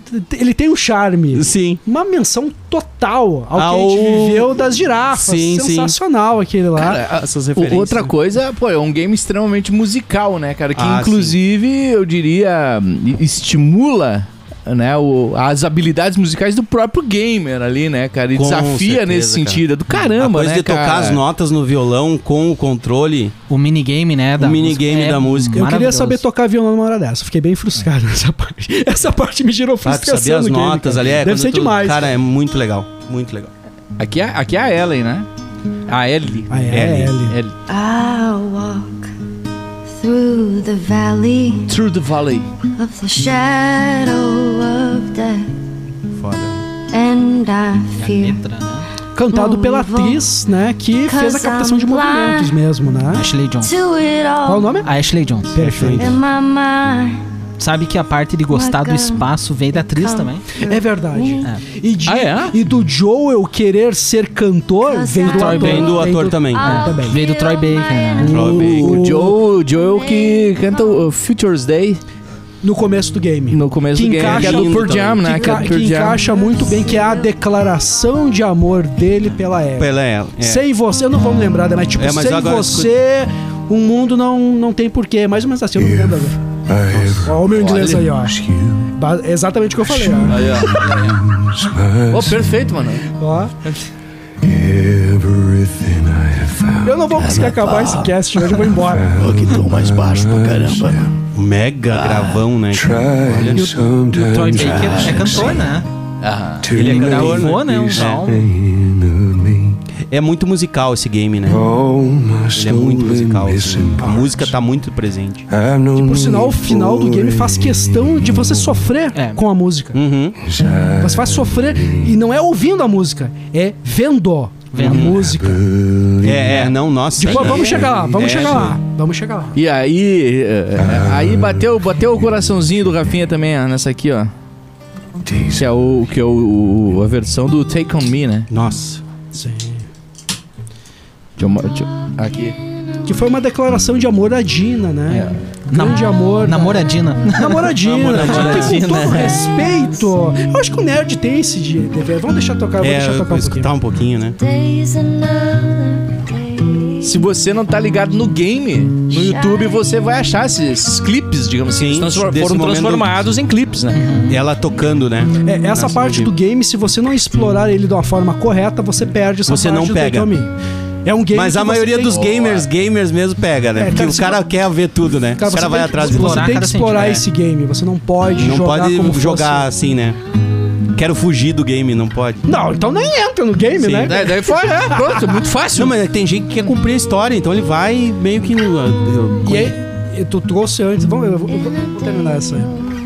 ele tem um charme. Sim. Uma menção total ao que a gente viveu das girafas. Sim, sensacional aquele lá. Cara, Essas referências. outra coisa, pô, é um game extremamente musical, né, cara? Que Ah, inclusive, eu diria, estimula, né, as habilidades musicais do próprio gamer ali, né, cara? E Com desafia certeza, nesse cara. sentido. É do A caramba, coisa né, de tocar cara? as notas no violão com o controle. O minigame, né? O minigame da música. Eu queria maravilhoso. saber tocar violão numa hora dessa. Fiquei bem frustrado nessa parte. Essa parte me gerou Ah, tu frustração sabia as no game, notas cara. ali. Deve quando ser tu- demais. Cara, é muito legal. Muito legal. Aqui é a Ellen, né? A Ellie. Ah, é, Ellie. Ellie. Ellie. I'll walk through the valley Through the Valley. of the shadow of death, Foda. and I A fear letra, né? Cantado pela atriz, né? Que fez a captação de movimentos mesmo, né? Ashley Jones. to it Qual o all nome? A Ashley Jones. Perfeito. in my mind. Sabe que a parte de gostar do espaço veio da atriz também. É verdade. É. E do Joel querer ser cantor, vem do Troy ator. Baker. Vem do ator também. também. Veio do Troy Baker, né? O Joe que canta o Future's Day No começo do game. no começo do game, que é do Pearl Jam, né? Que, que encaixa muito bem, que é a declaração de amor dele pela Ellie. Pela ela. É. Sem você, eu não vou me lembrar, mas tipo, É, mas sem agora você, o mundo não tem porquê. Mais ou menos assim, eu não me lembro agora. Ó, o meu inglês aí, ó. Exatamente o que eu falei, ó. Aí, ó. Oh, perfeito, mano. Ó. Eu não vou conseguir acabar esse cast hoje, eu vou embora. Que tom mais baixo pra caramba. Mega gravão, né? Olha. O Troy Baker é cantor, né? Ele é cantor, Gravou, né? Um som. É muito musical esse game, né? Ele é muito musical. Assim. A música tá muito presente. E por sinal, o final do game faz questão de você sofrer com a música. Uhum. Você faz sofrer, e não é ouvindo a música, é vendo a música. Não, nossa. Tipo, vamos chegar lá, vamos É, chegar lá, vamos chegar lá. E aí bateu o coraçãozinho do Rafinha também, ó, nessa aqui, ó. Que é a versão do Take On Me, né? Nossa. Sim. Aqui. Que foi uma declaração de amor à Dina, né? Grande amor. Namoradina. Namoradinha. Namoradinha. Com todo respeito. Eu acho que o nerd tem esse de dever. Vamos deixar tocar, vamos deixar Eu tocar vou um pouquinho. escutar um pouquinho, né? Days another day. Se você não tá ligado no game, no YouTube você vai achar esses clipes, digamos assim. Sim, Eles desse foram momento- transformados em clipes, né? Ela tocando, né? Essa Nossa, parte do game, se você não explorar ele de uma forma correta, você perde essa Você parte não do pega. Take On Me. É um game Mas que a você maioria tem- dos gamers mesmo pega, né? Porque cara, o se cara vo- quer ver tudo, né? Cara, O cara você vai tem atrás que, de você explorar tem que cada explorar centímetro. esse game. Você não pode Não jogar pode como jogar fosse- assim, né? Quero fugir do game, não pode. Não, então nem entra no game, Sim. né? Daí foi, pronto, muito fácil. Não, mas tem gente que quer cumprir a história, então ele vai meio que... E aí, tu trouxe antes. Vamos, eu vou terminar essa aí.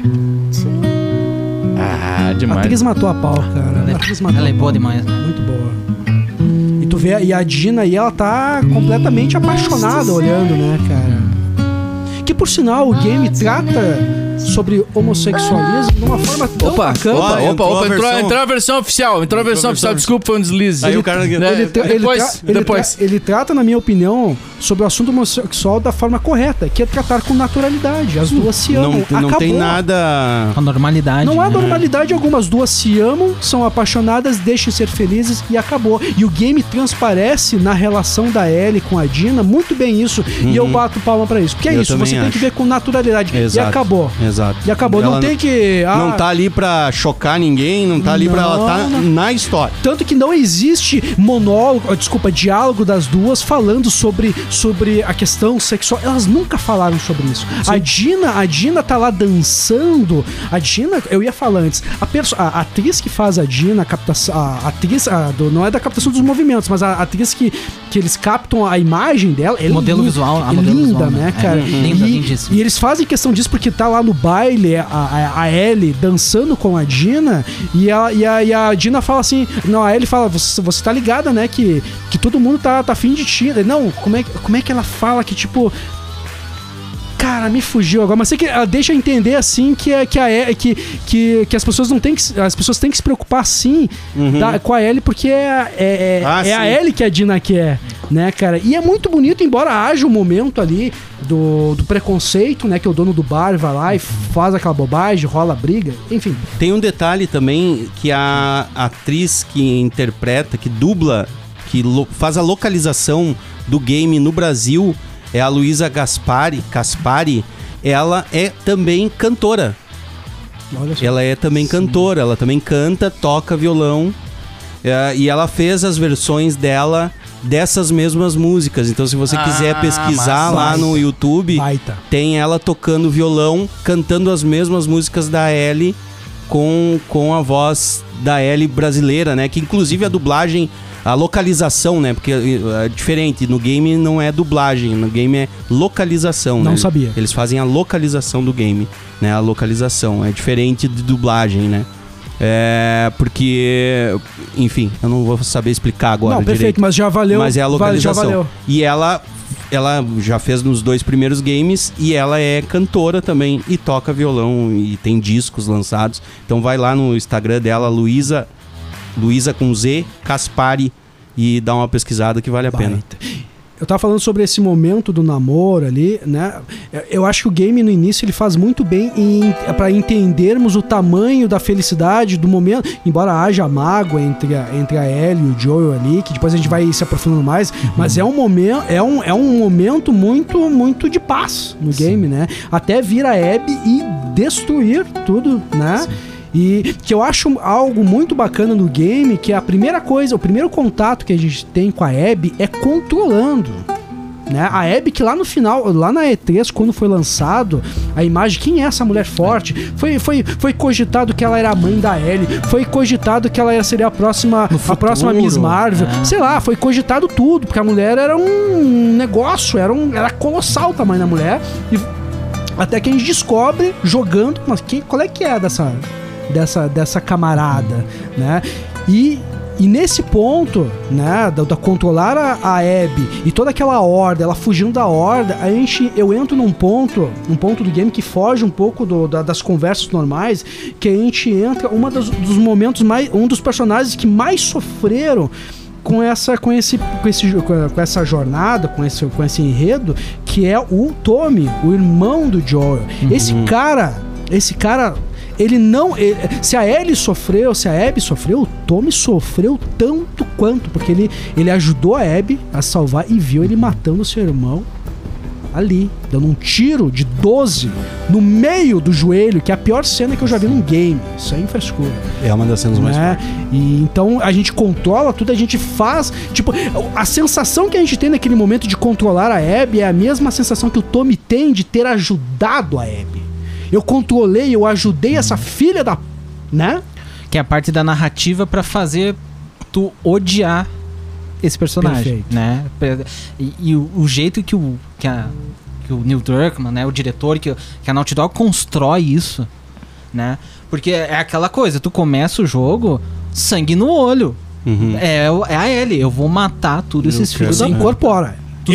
Ah, A demais. atriz matou a pau, cara. A atriz matou Ela é a pau. boa demais, né? Muito boa. E tu vê, e a Dina aí, ela tá completamente apaixonada olhando, né, cara? Que por sinal, o game trata sobre homossexualismo de uma forma tão Opa, bacana. opa, entrou a entrou versão- a versão oficial. Entrou a versão oficial, desculpa, foi um deslize. Aí o cara... Né? Depois. Ele trata, na minha opinião, sobre o assunto homossexual da forma correta, que é tratar com naturalidade. As duas se amam. Não tem Acabou. nada... A normalidade. Não há né? normalidade alguma. As duas se amam, são apaixonadas, deixam ser felizes e acabou. E o game transparece na relação da Ellie com a Dina muito bem isso. E eu bato palma pra isso. Porque é Eu isso, também você tem acho. que ver com naturalidade. E Exato. acabou. Exato. E acabou. Ela Não tem que... Não tá ali pra chocar ninguém, não tá ali pra ela tá Não. na história. Tanto que não existe diálogo das duas falando sobre a questão sexual. Elas nunca falaram sobre isso. A Dina tá lá dançando. A Dina, eu ia falar antes, a atriz que faz a Dina, não é da captação dos movimentos, mas a atriz que eles captam a imagem dela, ela Modelo é linda, visual, a é modelo linda, visual, né, né? cara? Linda, lindíssima. E eles fazem questão disso porque tá lá no baile a Ellie dançando com a Dina e a Dina fala assim, não, a Ellie fala, você tá ligada, né, que todo mundo tá afim de ti. Não, como é que ela fala que tipo... Cara, me fugiu agora, mas sei que ela deixa eu entender assim que as pessoas não têm que. As pessoas têm que se preocupar sim com a Ellie, porque é a Ellie que a Dina quer, né, cara? E é muito bonito, embora haja um momento ali do preconceito, né? Que o dono do bar vai lá e faz aquela bobagem, rola briga, enfim. Tem um detalhe também que a atriz que interpreta, que dubla, faz a localização do game no Brasil é a Luísa Caspari. Ela é também cantora. Olha só. Ela é também cantora, ela também canta, toca violão. E ela fez as versões dela dessas mesmas músicas. Então, se você quiser pesquisar lá no YouTube, tem ela tocando violão, cantando as mesmas músicas da Ellie com a voz da Ellie brasileira, né? Que inclusive a dublagem, a localização, né? Porque é diferente. No game não é dublagem, no game é localização. Não né? sabia. Eles fazem a localização do game, né? A localização é diferente de dublagem, né? Porque, enfim, eu não vou saber explicar agora. Não, perfeito, direito, mas já valeu. Mas é a localização. Já valeu. E ela já fez nos 2 primeiros games e ela é cantora também e toca violão e tem discos lançados. Então vai lá no Instagram dela, Luísa com Z, Caspari, e dá uma pesquisada que vale a pena. Eu tava falando sobre esse momento do namoro ali, né? Eu acho que o game no início ele faz muito bem para entendermos o tamanho da felicidade do momento, embora haja mágoa entre a Ellie e o Joel ali, que depois a gente vai se aprofundando mais, mas é um momento muito, muito de paz no game, né? Até vir a Abby e destruir tudo, né? Sim. E que eu acho algo muito bacana no game, que a primeira coisa, o primeiro contato que a gente tem com a Abby é controlando, né? A Abby que lá no final, lá na E3, quando foi lançado a imagem, quem é essa mulher forte? Foi cogitado que ela era a mãe da Ellie, foi cogitado que ela seria a próxima Miss Marvel, sei lá, foi cogitado tudo, porque a mulher era um negócio, era colossal o tamanho da mulher, e até que a gente descobre jogando, mas qual é que é dessa camarada, né? E nesse ponto, né, da controlar a Abby e toda aquela horda, ela fugindo da horda, eu entro num ponto do game que foge um pouco das conversas normais, que a gente entra dos momentos um dos personagens que mais sofreram com essa jornada, com esse enredo, que é o Tommy, o irmão do Joel. Esse cara, se a Ellie sofreu, se a Abby sofreu, o Tommy sofreu tanto quanto, porque ele ajudou a Abby a salvar e viu ele matando o seu irmão ali, dando um tiro de 12 no meio do joelho, que é a pior cena que eu já vi num game. Isso é frescura. É uma das cenas mais fortes. E então a gente controla tudo, a gente faz, tipo, a sensação que a gente tem naquele momento de controlar a Abby é a mesma sensação que o Tommy tem de ter ajudado a Abby. Eu controlei, eu ajudei essa filha da... né? Que é a parte da narrativa pra fazer tu odiar esse personagem. Perfeito. Né? E o jeito que o Neil Druckmann, né, o diretor, que a Naughty Dog constrói isso, né? Porque é aquela coisa, tu começa o jogo, sangue no olho. É a Ellie, eu vou matar todos esses filhos da... Se incorpora.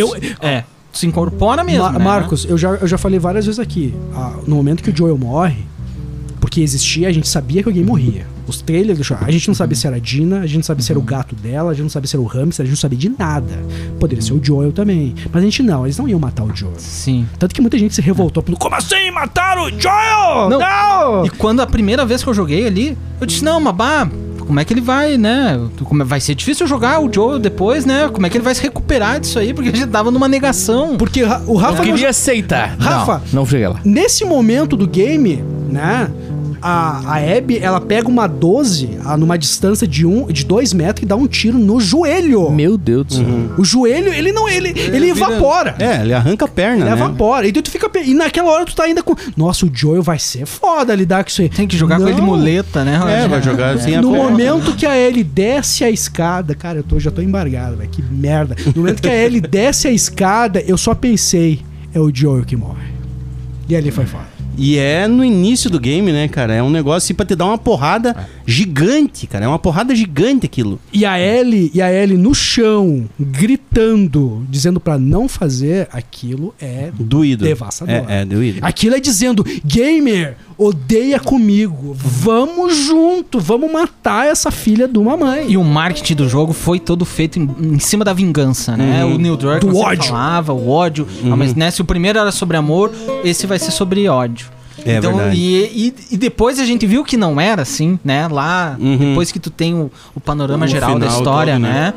Se incorpora mesmo, né? Marcos, eu já falei várias vezes aqui, no momento que o Joel morre, porque existia, a gente sabia que alguém morria. Os trailers, a gente não sabia se era a Dina, a gente não sabia se era o gato dela, a gente não sabia se era o hamster, a gente não sabia de nada. Poderia ser o Joel também. Mas a gente eles não iam matar o Joel. Sim. Tanto que muita gente se revoltou, falando, como assim mataram o Joel? Não! E quando a primeira vez que eu joguei ali, eu disse, não, Mabá, como é que ele vai, né? Vai ser difícil jogar o Joel depois, né? Como é que ele vai se recuperar disso aí? Porque a gente tava numa negação. Porque o Rafa... Eu queria aceitar. Rafa, não cheguei lá. Nesse momento do game, né? A Abby, ela pega uma 12 numa distância de 2 metros e dá um tiro no joelho. Meu Deus do céu. O joelho, ele evapora. Ele arranca a perna, né? Evapora. E tu fica... E naquela hora tu tá ainda com... Nossa, o Joel vai ser foda lidar com isso aí. Tem que jogar com ele de muleta, né? Vai jogar assim. No momento que a Ellie desce a escada... Cara, eu já tô embargado, velho. Que merda. No momento que a Ellie desce a escada, eu só pensei... É o Joel que morre. E ali foi foda. E é no início do game, né, cara? É um negócio assim pra te dar uma porrada gigante, cara. É uma porrada gigante aquilo. E a Ellie no chão, gritando, dizendo pra não fazer, aquilo é Doído. devastador. É doído. Aquilo é dizendo, gamer, odeia comigo, vamos junto, vamos matar essa filha de uma mãe. E o marketing do jogo foi todo feito em cima da vingança, né? O Neil Druckmann Do sempre ódio. falava, o ódio. Mas né, se o primeiro era sobre amor, esse vai ser sobre ódio. É verdade. E depois a gente viu que não era assim, né? Lá, depois que tu tem o panorama O geral da final história, todo, né?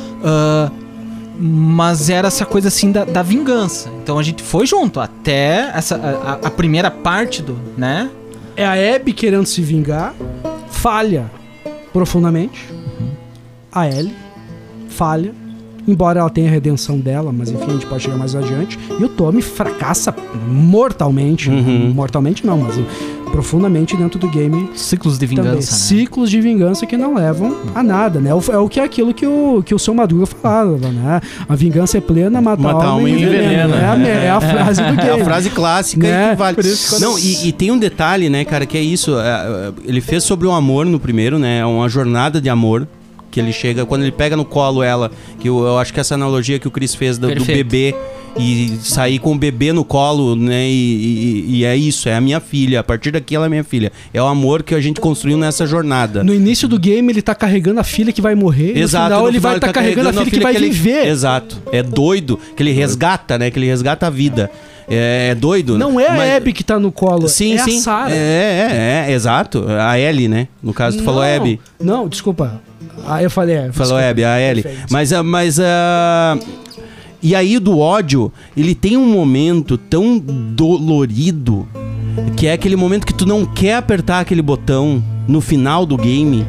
Mas era essa coisa assim da vingança. Então a gente foi junto até a primeira parte do, né? É a Abby querendo se vingar, falha profundamente. A Ellie falha, embora ela tenha a redenção dela, mas enfim, a gente pode chegar mais adiante. E o Tommy fracassa mortalmente. Mortalmente não, mas profundamente dentro do game. Ciclos de Também. vingança, né? Ciclos de vingança que não levam a nada, né? É o que é aquilo que o seu Madruga falava, né? A vingança é plena, mata a alma e envenena. É a frase do game. É a frase clássica Né? e que vale. Por isso que Não, e tem um detalhe, né, cara, que é isso. Ele fez sobre o amor no primeiro, né? É uma jornada de amor. Que ele chega, quando ele pega no colo ela, que eu acho que essa analogia que o Chris fez do bebê e sair com o bebê no colo, né? E é isso, é a minha filha. A partir daqui ela é minha filha. É o amor que a gente construiu nessa jornada. No início do game ele tá carregando a filha que vai morrer. Exato, No final no ele vai final estar carregando a filha que vai viver. Exato. É doido que ele resgata, né? Que ele resgata a vida. É doido. Não é a Abby que tá no colo, Sim, é sim. a Sarah. Exato. A Ellie, né? No caso, tu falou Abby. Não, desculpa. Eu falei Falou desculpa. Abby, a Ellie. Perfeito. Mas e aí do ódio, ele tem um momento tão dolorido, que é aquele momento que tu não quer apertar aquele botão no final do game.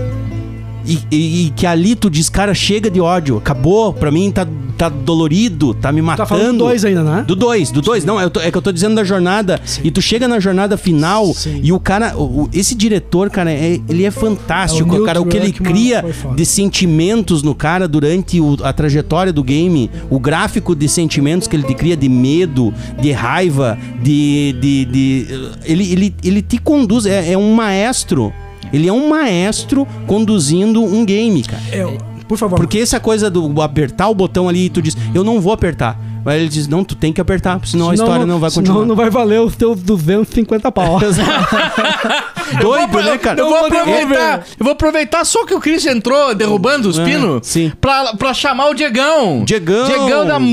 E que ali tu diz, cara, chega de ódio, acabou, pra mim tá dolorido, tá me matando. Tá falando do 2 ainda, né? Do 2, não, é que eu tô dizendo da jornada. Sim. E tu chega na jornada final. Sim. E o cara, esse diretor, cara, ele é fantástico, Neil cara, o que ele Druckmann cria foi foda. de sentimentos no cara durante a trajetória do game, o gráfico de sentimentos que ele te cria, de medo, de raiva, ele te conduz, é um maestro. Ele é um maestro conduzindo um game, cara. Por favor. Porque essa coisa do apertar o botão ali e tu diz, eu não vou apertar. Aí ele diz, não, tu tem que apertar, senão a história não vai continuar. Senão não vai valer os teus 250 pau. Doido, né, cara? Eu vou aproveitar só que o Chris entrou derrubando os pinos. Sim. Pra chamar o Diegão. Diegão da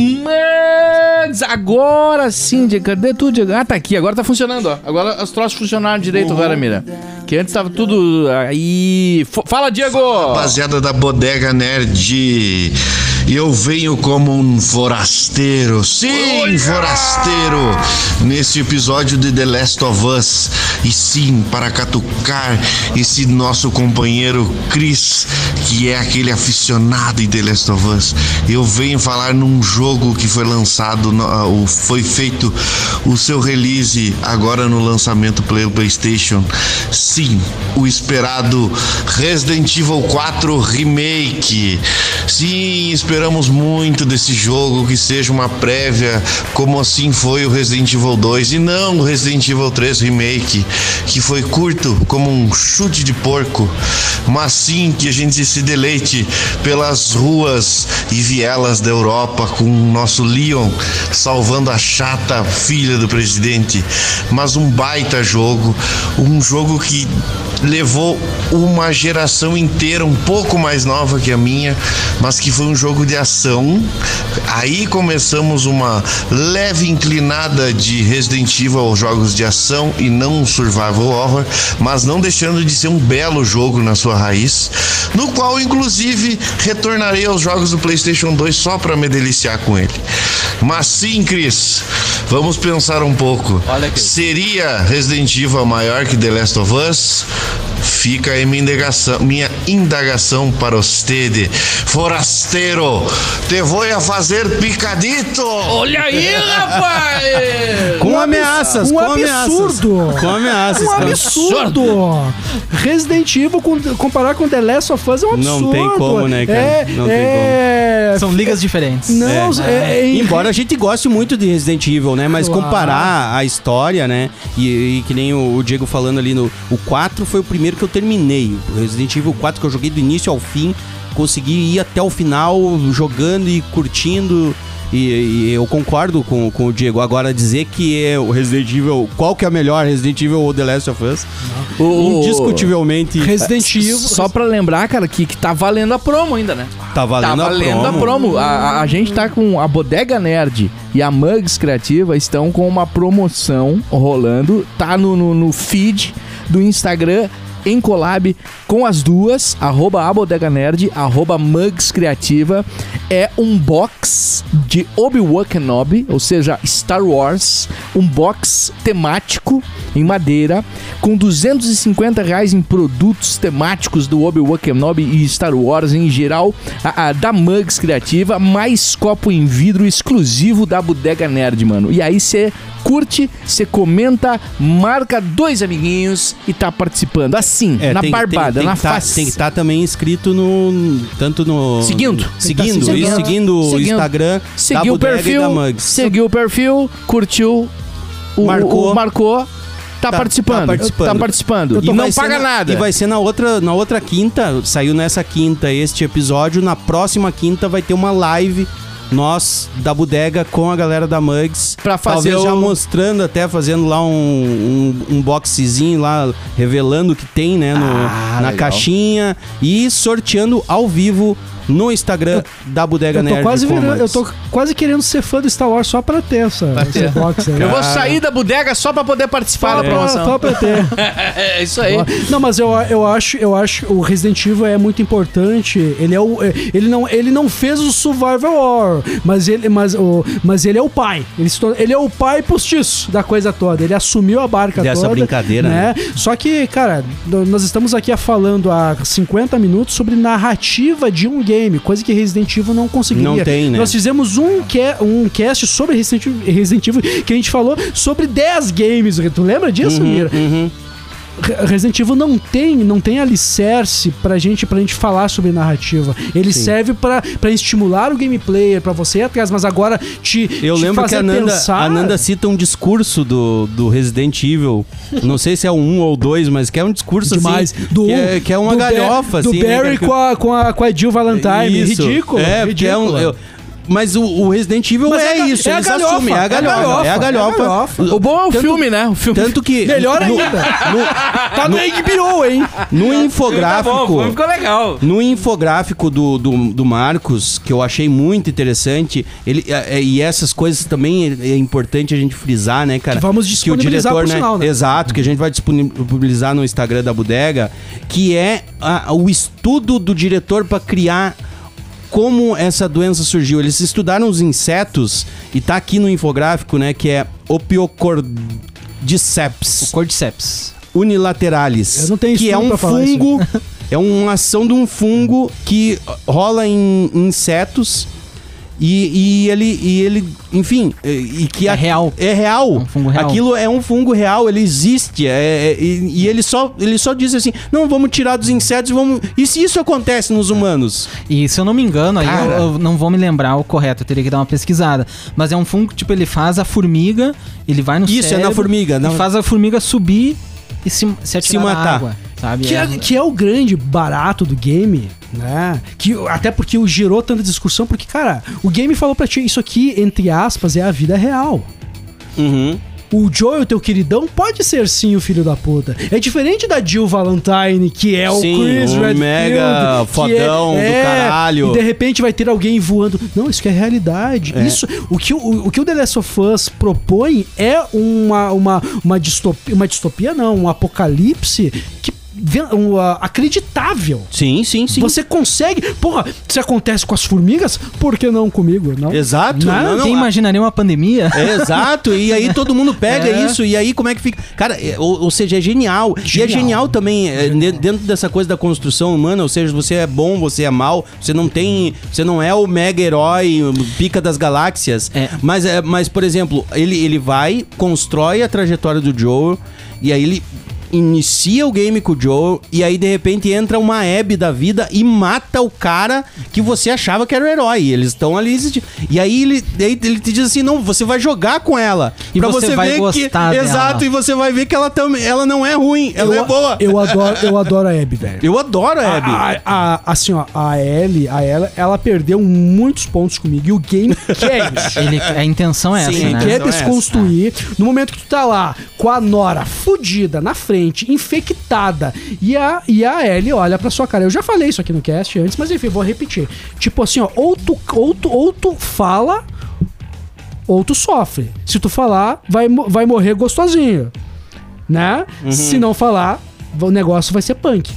Mans. Agora sim, Diego. Cadê tu, Diego? Ah, tá aqui. Agora tá funcionando, ó. Agora os troços funcionaram direito agora, mira. Que antes tava tudo aí. Fala, Diego! Rapaziada da Bodega Nerd, eu venho como um forasteiro, sim, forasteiro, nesse episódio de The Last of Us, e sim, para catucar esse nosso companheiro Chris, que é aquele aficionado em The Last of Us. Eu venho falar num jogo que foi lançado, foi feito o seu release agora no lançamento pelo PlayStation. Sim, o esperado Resident Evil 4 Remake. Sim, esperamos muito desse jogo, que seja uma prévia, como assim foi o Resident Evil 2 e não o Resident Evil 3 Remake, que foi curto como um chute de porco, mas sim que a gente se deleite pelas ruas e vielas da Europa com o nosso Leon salvando a chata filha do presidente. Mas um baita jogo, um jogo que levou uma geração inteira um pouco mais nova que a minha, mas que foi um jogo de ação. Aí começamos uma leve inclinada de Resident Evil aos jogos de ação e não um survival horror, mas não deixando de ser um belo jogo na sua raiz, no qual inclusive retornarei aos jogos do PlayStation 2 só para me deliciar com ele. Mas sim, Chris, vamos pensar um pouco. Seria Resident Evil maior que The Last of Us? fica aí minha indagação para você, forasteiro, te vou a fazer picadito. Olha aí, rapaz! Com ameaças, com absurdo. ameaças. Com ameaças. Um cara. absurdo! Resident Evil comparar com The Last of Us é um absurdo. Não tem como, né, cara? Não tem como. São ligas diferentes. Não, Embora a gente goste muito de Resident Evil, né? Mas Claro. comparar a história, né? E que nem o Diego falando ali, o 4 foi o primeiro que eu terminei. O Resident Evil 4 que eu joguei do início ao fim. Consegui ir até o final jogando e curtindo. E eu concordo com o Diego. Agora, dizer que é o Resident Evil... Qual que é melhor, Resident Evil ou The Last of Us? Indiscutivelmente... Resident Evil. Só pra lembrar, cara, que tá valendo a promo ainda, né? Tá valendo, a promo. A gente tá com a Bodega Nerd e a Mugs Criativa estão com uma promoção rolando. Tá no feed do Instagram em collab com as duas, @abodeganerd, @Mugs Criativa. É um box de Obi-Wan Kenobi, ou seja, Star Wars, um box temático em madeira, com R$250 em produtos temáticos do Obi-Wan Kenobi e Star Wars em geral, da Mugs Criativa, mais copo em vidro exclusivo da Bodega Nerd, mano. E aí você curte, você comenta, marca 2 amiguinhos e tá participando. Assim, na barbada, na face. Tem que estar também inscrito tanto no... Seguindo o Instagram seguiu da o Bodega perfil, e da Mugs. seguiu o perfil, curtiu, marcou, tá participando. E não paga nada. E vai ser na outra quinta, saiu nessa quinta este episódio, na próxima quinta vai ter uma live nós da Bodega com a galera da Mugs, pra fazer talvez já mostrando, até fazendo lá um boxezinho lá, revelando o que tem, né, na legal. caixinha, e sorteando ao vivo no Instagram da Bodega Nerd. Eu tô quase querendo ser fã do Star Wars só pra ter esse box aí. Eu vou sair da bodega só pra poder participar da promoção. Só pra ter. É isso aí. Não, mas eu acho o Resident Evil é muito importante. Ele não fez o Survival Horror, mas ele é o pai. Ele é o pai postiço da coisa toda. Ele assumiu a barca dessa toda. brincadeira, né? Só que, cara, nós estamos aqui falando há 50 minutos sobre narrativa de um game, coisa que Resident Evil não conseguiria. Não tem, né? Nós fizemos um cast sobre Resident Evil que a gente falou sobre 10 games. Tu lembra disso, Mira? Resident Evil não tem alicerce pra gente falar sobre narrativa. Ele serve pra estimular o gameplay, pra você ir atrás, mas agora eu lembro que a Nanda cita um discurso do Resident Evil, não sei se é o 1 ou 2, mas que é um discurso demais, assim, que é uma galhofa, do assim, Barry, né? com a Jill Valentine. Isso. Ridículo. Ridículo. Mas o Resident Evil eles assumem, é a galhofa. O bom é o filme, né? O filme. Tanto que... Melhor ainda. Tá no HBO, hein? No infográfico... Tá bom, o filme ficou legal. No infográfico do Marcos, que eu achei muito interessante, e essas coisas também é importante a gente frisar, né, cara? Que vamos disponibilizar que o diretor, por sinal, né? Exato, que a gente vai disponibilizar no Instagram da Bodega, que é o estudo do diretor para criar como essa doença surgiu. Eles estudaram os insetos e tá aqui no infográfico, né, que é Opiocordyceps. O Cordyceps unilateralis. Eu não tenho que é um fungo, é uma ação de um fungo que rola em insetos e ele, enfim, que é real. É real. É um fungo real. Aquilo é um fungo real, ele existe. E ele só diz assim: não, vamos tirar dos insetos, e se isso acontece nos humanos? E se eu não me engano, aí eu não vou me lembrar o correto, eu teria que dar uma pesquisada. Mas é um fungo que, tipo, ele faz a formiga, ele vai no Isso, cérebro, é na formiga. e faz a formiga subir e se atirar na matar. água, sabe? Que é o grande barato do game, né? Até porque gerou tanta discussão, porque, cara, o game falou pra ti, isso aqui, entre aspas, é a vida real. O Joel, teu queridão, pode ser sim o filho da puta. É diferente da Jill Valentine, que é o Chris Redfield, mega fodão do caralho. E de repente vai ter alguém voando. Não, isso que é realidade. Isso, o que o The Last of Us propõe é uma distopia, não, um apocalipse que acreditável. Sim. Você consegue... Porra, se acontece com as formigas, por que não comigo? Não? Exato. Quem imaginaria uma pandemia? Exato, e aí todo mundo pega isso, e aí como é que fica... Cara, ou seja, é genial. E é genial também, dentro dessa coisa da construção humana, ou seja, você é bom, você é mal, você não é o mega herói, pica das galáxias, mas, por exemplo, ele vai, constrói a trajetória do Joel, e aí ele inicia o game com o Joel, e aí de repente entra uma Abby da vida e mata o cara que você achava que era o herói. Eles estão ali existindo. E aí ele te diz assim, não, você vai jogar com ela. E pra você vai ver gostar dela. Exato, e você vai ver que ela não é ruim, ela é boa. Eu adoro a Abby, velho. Eu adoro a Abby. Assim, ó, a Ellie, ela perdeu muitos pontos comigo. E o game quer isso. A intenção é essa, Ele né? quer desconstruir. No momento que tu tá lá com a Nora fudida na frente, infectada, e a Ellie olha pra sua cara. Eu já falei isso aqui no cast antes, mas enfim, vou repetir. Tipo assim, ó, ou tu fala, ou tu sofre. Se tu falar, vai morrer gostosinho, né? Se não falar, o negócio vai ser punk.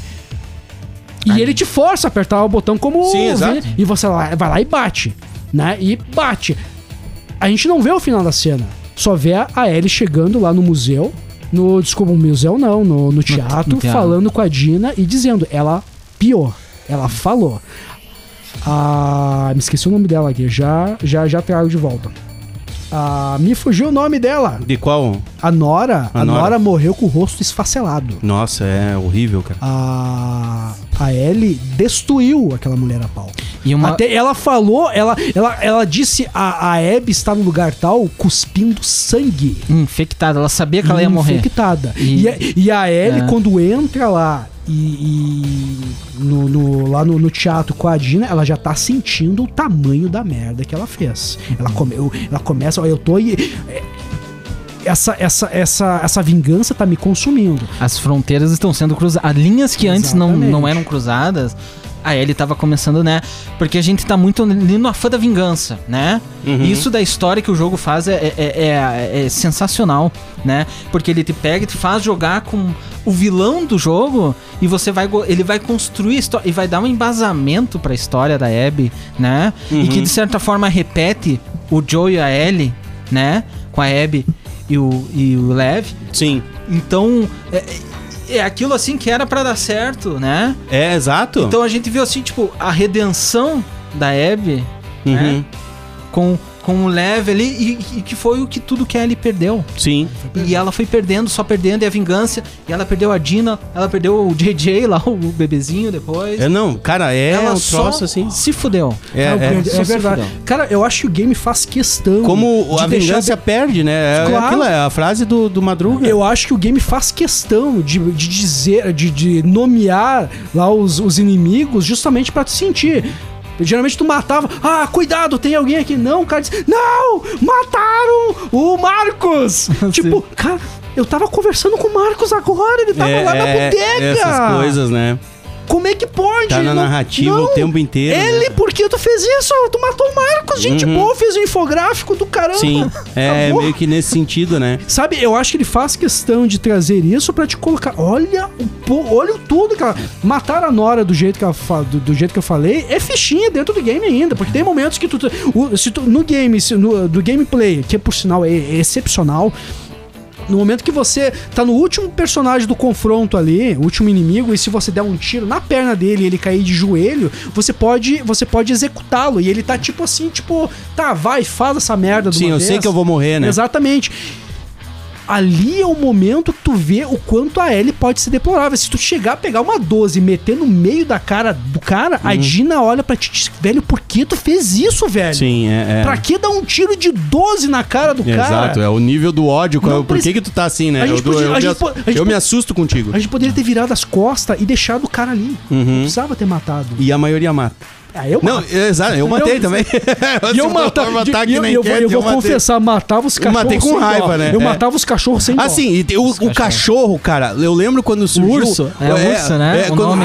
E ele te força a apertar o botão como... Sim, exato. E você vai lá e bate, né? E bate. A gente não vê o final da cena. Só vê a Ellie chegando lá no museu. Desculpa, no museu não, no teatro, falando com a Dina e dizendo, ela pior. Ela falou. Me esqueci o nome dela aqui, já trago de volta. Me fugiu o nome dela. De qual? A Nora. A Nora morreu com o rosto esfacelado. Nossa, é horrível, cara. A Ellie destruiu aquela mulher a pau. Até ela falou, ela disse a Abby está no lugar tal, cuspindo sangue. Infectada, ela sabia que ela ia morrer. Infectada. E a Ellie, quando entra lá lá no teatro com a Dina, ela já tá sentindo o tamanho da merda que ela fez. Ela começa, eu tô... Essa vingança tá me consumindo. As fronteiras estão sendo cruzadas. Linhas que antes não eram cruzadas, a Ellie tava começando, né? Porque a gente tá muito ali no fã da vingança, né? Isso da história que o jogo faz é sensacional, né? Porque ele te pega e te faz jogar com o vilão do jogo e ele vai construir história e vai dar um embasamento pra história da Abby, né? E que de certa forma repete o Joe e a Ellie, né? Com a Abby e o Lev. Sim. Então, é aquilo assim que era pra dar certo, né? É, exato. Então a gente viu assim, tipo, a redenção da Abby, né? Com o Lev ali, e que foi tudo que a Ellie perdeu. Sim. E ela foi perdendo, só perdendo, e a vingança, e ela perdeu a Dina, ela perdeu o JJ lá, o bebezinho depois. Cara, ela um troço assim. se fudeu. É verdade. Cara, eu acho que o game faz questão. Como a vingança perde, né? Claro. Aquilo é a frase do Madruga. Eu acho que o game faz questão de dizer, de nomear lá os inimigos justamente pra te sentir. Geralmente tu matava, cuidado, tem alguém aqui. Não, o cara disse, não, mataram o Marcos. Tipo, cara, eu tava conversando com o Marcos agora, ele tava lá na bodega. Essas coisas, né? Como é que pode? Tá na narrativa o tempo inteiro. Ele, por que tu fez isso? Tu matou o Marcos, gente boa, fez um infográfico do caramba. Sim, meio que nesse sentido, né? Sabe, eu acho que ele faz questão de trazer isso pra te colocar. Olha tudo, cara. Matar a Nora do jeito que eu falei é fichinha dentro do game ainda. Porque tem momentos que no gameplay, que por sinal é excepcional. No momento que você tá no último personagem do confronto ali, o último inimigo, e se você der um tiro na perna dele e ele cair de joelho, você pode executá-lo. E ele tá tipo assim, tá, vai, faz essa merda de uma vez. Sim, eu sei que eu vou morrer, né? Exatamente. Ali é o momento que tu vê o quanto a Ellie pode ser deplorável. Se tu chegar a pegar uma 12 e meter no meio da cara do cara, a Dina olha pra ti e diz, velho, por que tu fez isso, velho? Sim, Pra que dar um tiro de 12 na cara do cara? Exato, é o nível do ódio. Por que tu tá assim, né? Eu me assusto contigo. A gente poderia ter virado as costas e deixado o cara ali. Não precisava ter matado. E a maioria mata. Exato, eu matei também. E eu vou confessar, matava os cachorros. Eu matei com raiva, né? Eu matava os cachorros sem dó. Assim, e o cachorro, cara, eu lembro quando surgiu... O urso, urso, né? O nome.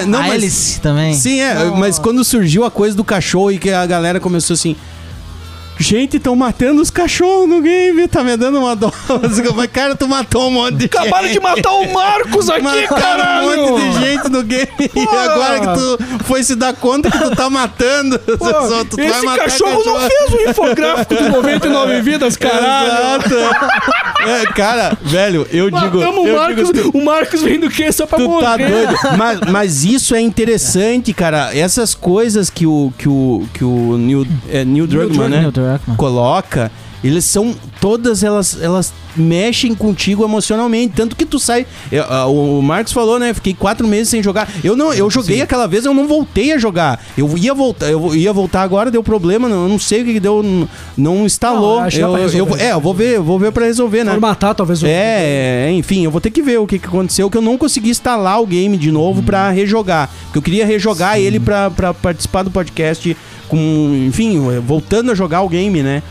Alice também. Sim, mas quando surgiu a coisa do cachorro e que a galera começou assim... Gente, estão matando os cachorros no game, tá me dando uma dó. Mas, cara, tu matou um monte de gente. Acabaram de matar o Marcos aqui, Mataram caralho! um monte de gente no game. E agora que tu foi se dar conta que tu tá matando. Pô, tu vai esse matar cachorro não fez o infográfico do 99 vidas, caralho! Exato. Cara, velho, eu digo... Matamos eu o Marcos, digo, o Marcos vem do quê? Só pra tu morrer. tá doido. Mas isso é interessante, cara. Essas coisas que o Neil Druckmann, né? Neil Druckmann. Coloca, eles são... Todas elas mexem contigo emocionalmente. Tanto que tu sai... o Marcos falou, né? Fiquei 4 meses sem jogar. Eu joguei aquela vez, eu não voltei a jogar. Eu ia voltar agora, deu problema. Eu não sei o que deu. Não instalou. Eu vou ver pra resolver, né? Formatar, talvez. Enfim, eu vou ter que ver o que aconteceu. Que eu não consegui instalar o game de novo pra rejogar. Porque eu queria rejogar ele pra participar do podcast enfim, voltando a jogar o game, né?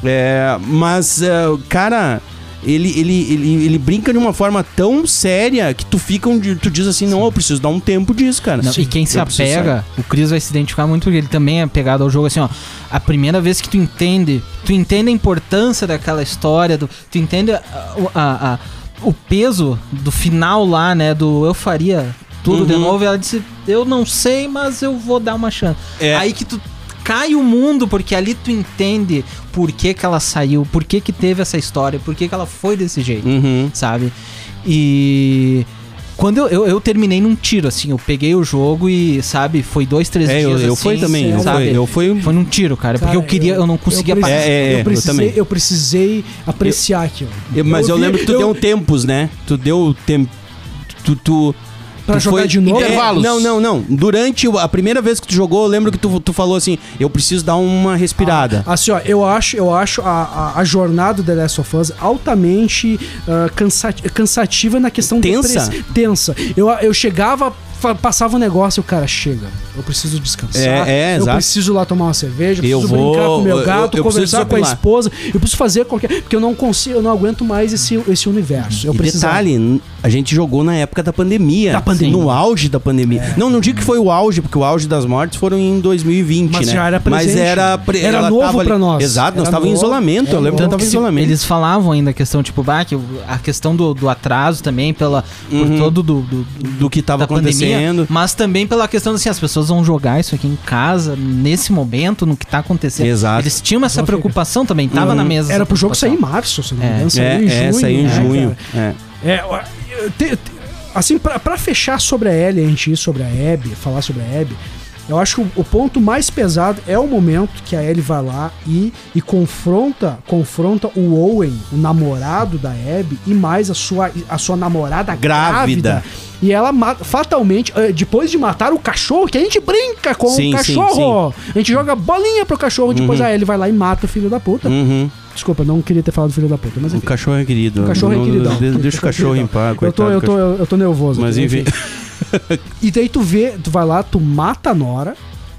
Cara, ele brinca de uma forma tão séria que tu diz assim, não, eu preciso dar um tempo disso, cara. Não, e quem se apega, o Cris vai se identificar muito porque ele também é apegado ao jogo, assim, ó. A primeira vez que tu entende a importância daquela história, tu entende o peso do final lá, né, do eu faria tudo de novo, e ela disse, eu não sei, mas eu vou dar uma chance. Aí que tu cai o mundo, porque ali tu entende por que ela saiu, por que teve essa história, por que ela foi desse jeito, sabe? E quando eu terminei num tiro, assim, eu peguei o jogo e, sabe, foi 2, 3 dias eu assim, fui também, sabe? Foi num tiro, cara, porque eu não conseguia passar. Eu precisei apreciar aquilo. Mas eu lembro que tu deu tempos, né? Tu deu tempo... Pra jogar de novo? Intervalos. Não. Durante a primeira vez que tu jogou, eu lembro que tu falou assim, eu preciso dar uma respirada. Assim, ó, eu acho a jornada do The Last of Us altamente cansativa na questão... Tensa? Tensa. Eu chegava... Passava um negócio e o cara chega. Eu preciso descansar. Eu exato. preciso lá tomar uma cerveja, eu preciso brincar com o meu gato, conversar com a esposa. Eu preciso fazer qualquer... Porque eu não aguento mais esse universo. Detalhe, a gente jogou na época da pandemia. No auge da pandemia. Não digo que foi o auge, porque o auge das mortes foram em 2020, mas né? Já era presente. Mas era novo pra nós. Exato, nós estávamos em isolamento. Eu lembro que tava em isolamento. Eles falavam ainda a questão, tipo, a questão do atraso também, por todo do que tava acontecendo. Mas também pela questão assim, as pessoas vão jogar isso aqui em casa, nesse momento, no que tá acontecendo. Exato. Eles tinham essa preocupação também, tava na mesa. Era pro jogo sair em março, se não me engano. Saiu em junho. Assim, pra fechar sobre a Ellie, a gente ir sobre a Abby, falar sobre a Abby, eu acho que o ponto mais pesado é o momento que a Ellie vai lá e confronta o Owen, o namorado da Abby, e mais a sua namorada grávida. E ela fatalmente, depois de matar o cachorro, que a gente brinca com o cachorro, a gente joga bolinha pro cachorro, depois a Ellie vai lá e mata o filho da puta. Desculpa, não queria ter falado filho da puta, mas enfim. O cachorro é querido. O cachorro é queridão. Deixa o cachorro em paz, coitado. Eu tô nervoso. Mas aqui, enfim. E daí tu vai lá, tu mata a Nora.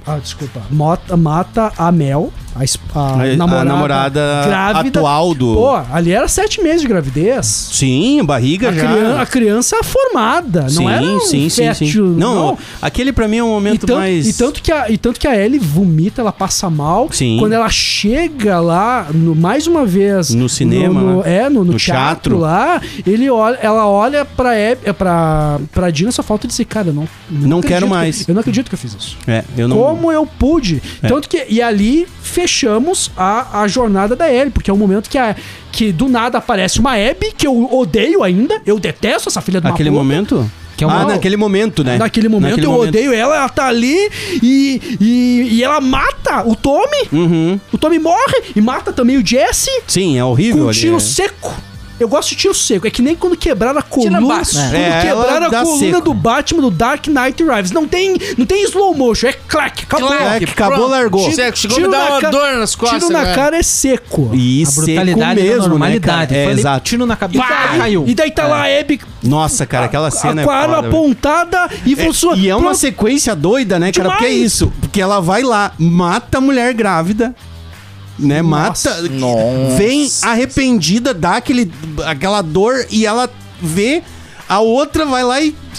Mata a Mel, a namorada grávida. Atual do... Pô, ali era 7 meses de gravidez. Sim, barriga já. A criança formada, não era fértil. Não, aquele pra mim é um momento mais... E tanto que a Ellie vomita, ela passa mal. Sim. Quando ela chega lá, mais uma vez... No cinema, no teatro lá, ela olha pra Dina, só falta dizer, cara, não quero mais. Eu não acredito que eu fiz isso. Eu não... Como eu pude. Tanto que... E ali fechamos a jornada da Ellie, porque é um momento que do nada aparece uma Abby, que eu odeio ainda. Eu detesto essa filha de uma puta. Aquele momento? Naquele momento, né? Naquele momento eu odeio ela tá ali e ela mata o Tommy. O Tommy morre e mata também o Jesse. Sim, é horrível. Com um tiro seco. Eu gosto de tiro seco. É que nem quando quebraram a coluna. Quebraram a coluna do Batman do Dark Knight Rises. Não tem slow motion. É clac. Acabou. Acabou, largou. Chegou a me dar uma dor nas costas. Tiro na cara é seco. E a brutalidade seco mesmo, normalidade. Né, exato. Tiro na cabeça e caiu. E daí tá lá a Abby. Nossa, cara, aquela cena com a arma apontada e funciona. E é uma sequência doida, né, cara? Porque é isso. Porque ela vai lá, mata a mulher grávida, né? Mata. Vem arrependida, dá aquela dor e ela vê a outra, vai lá e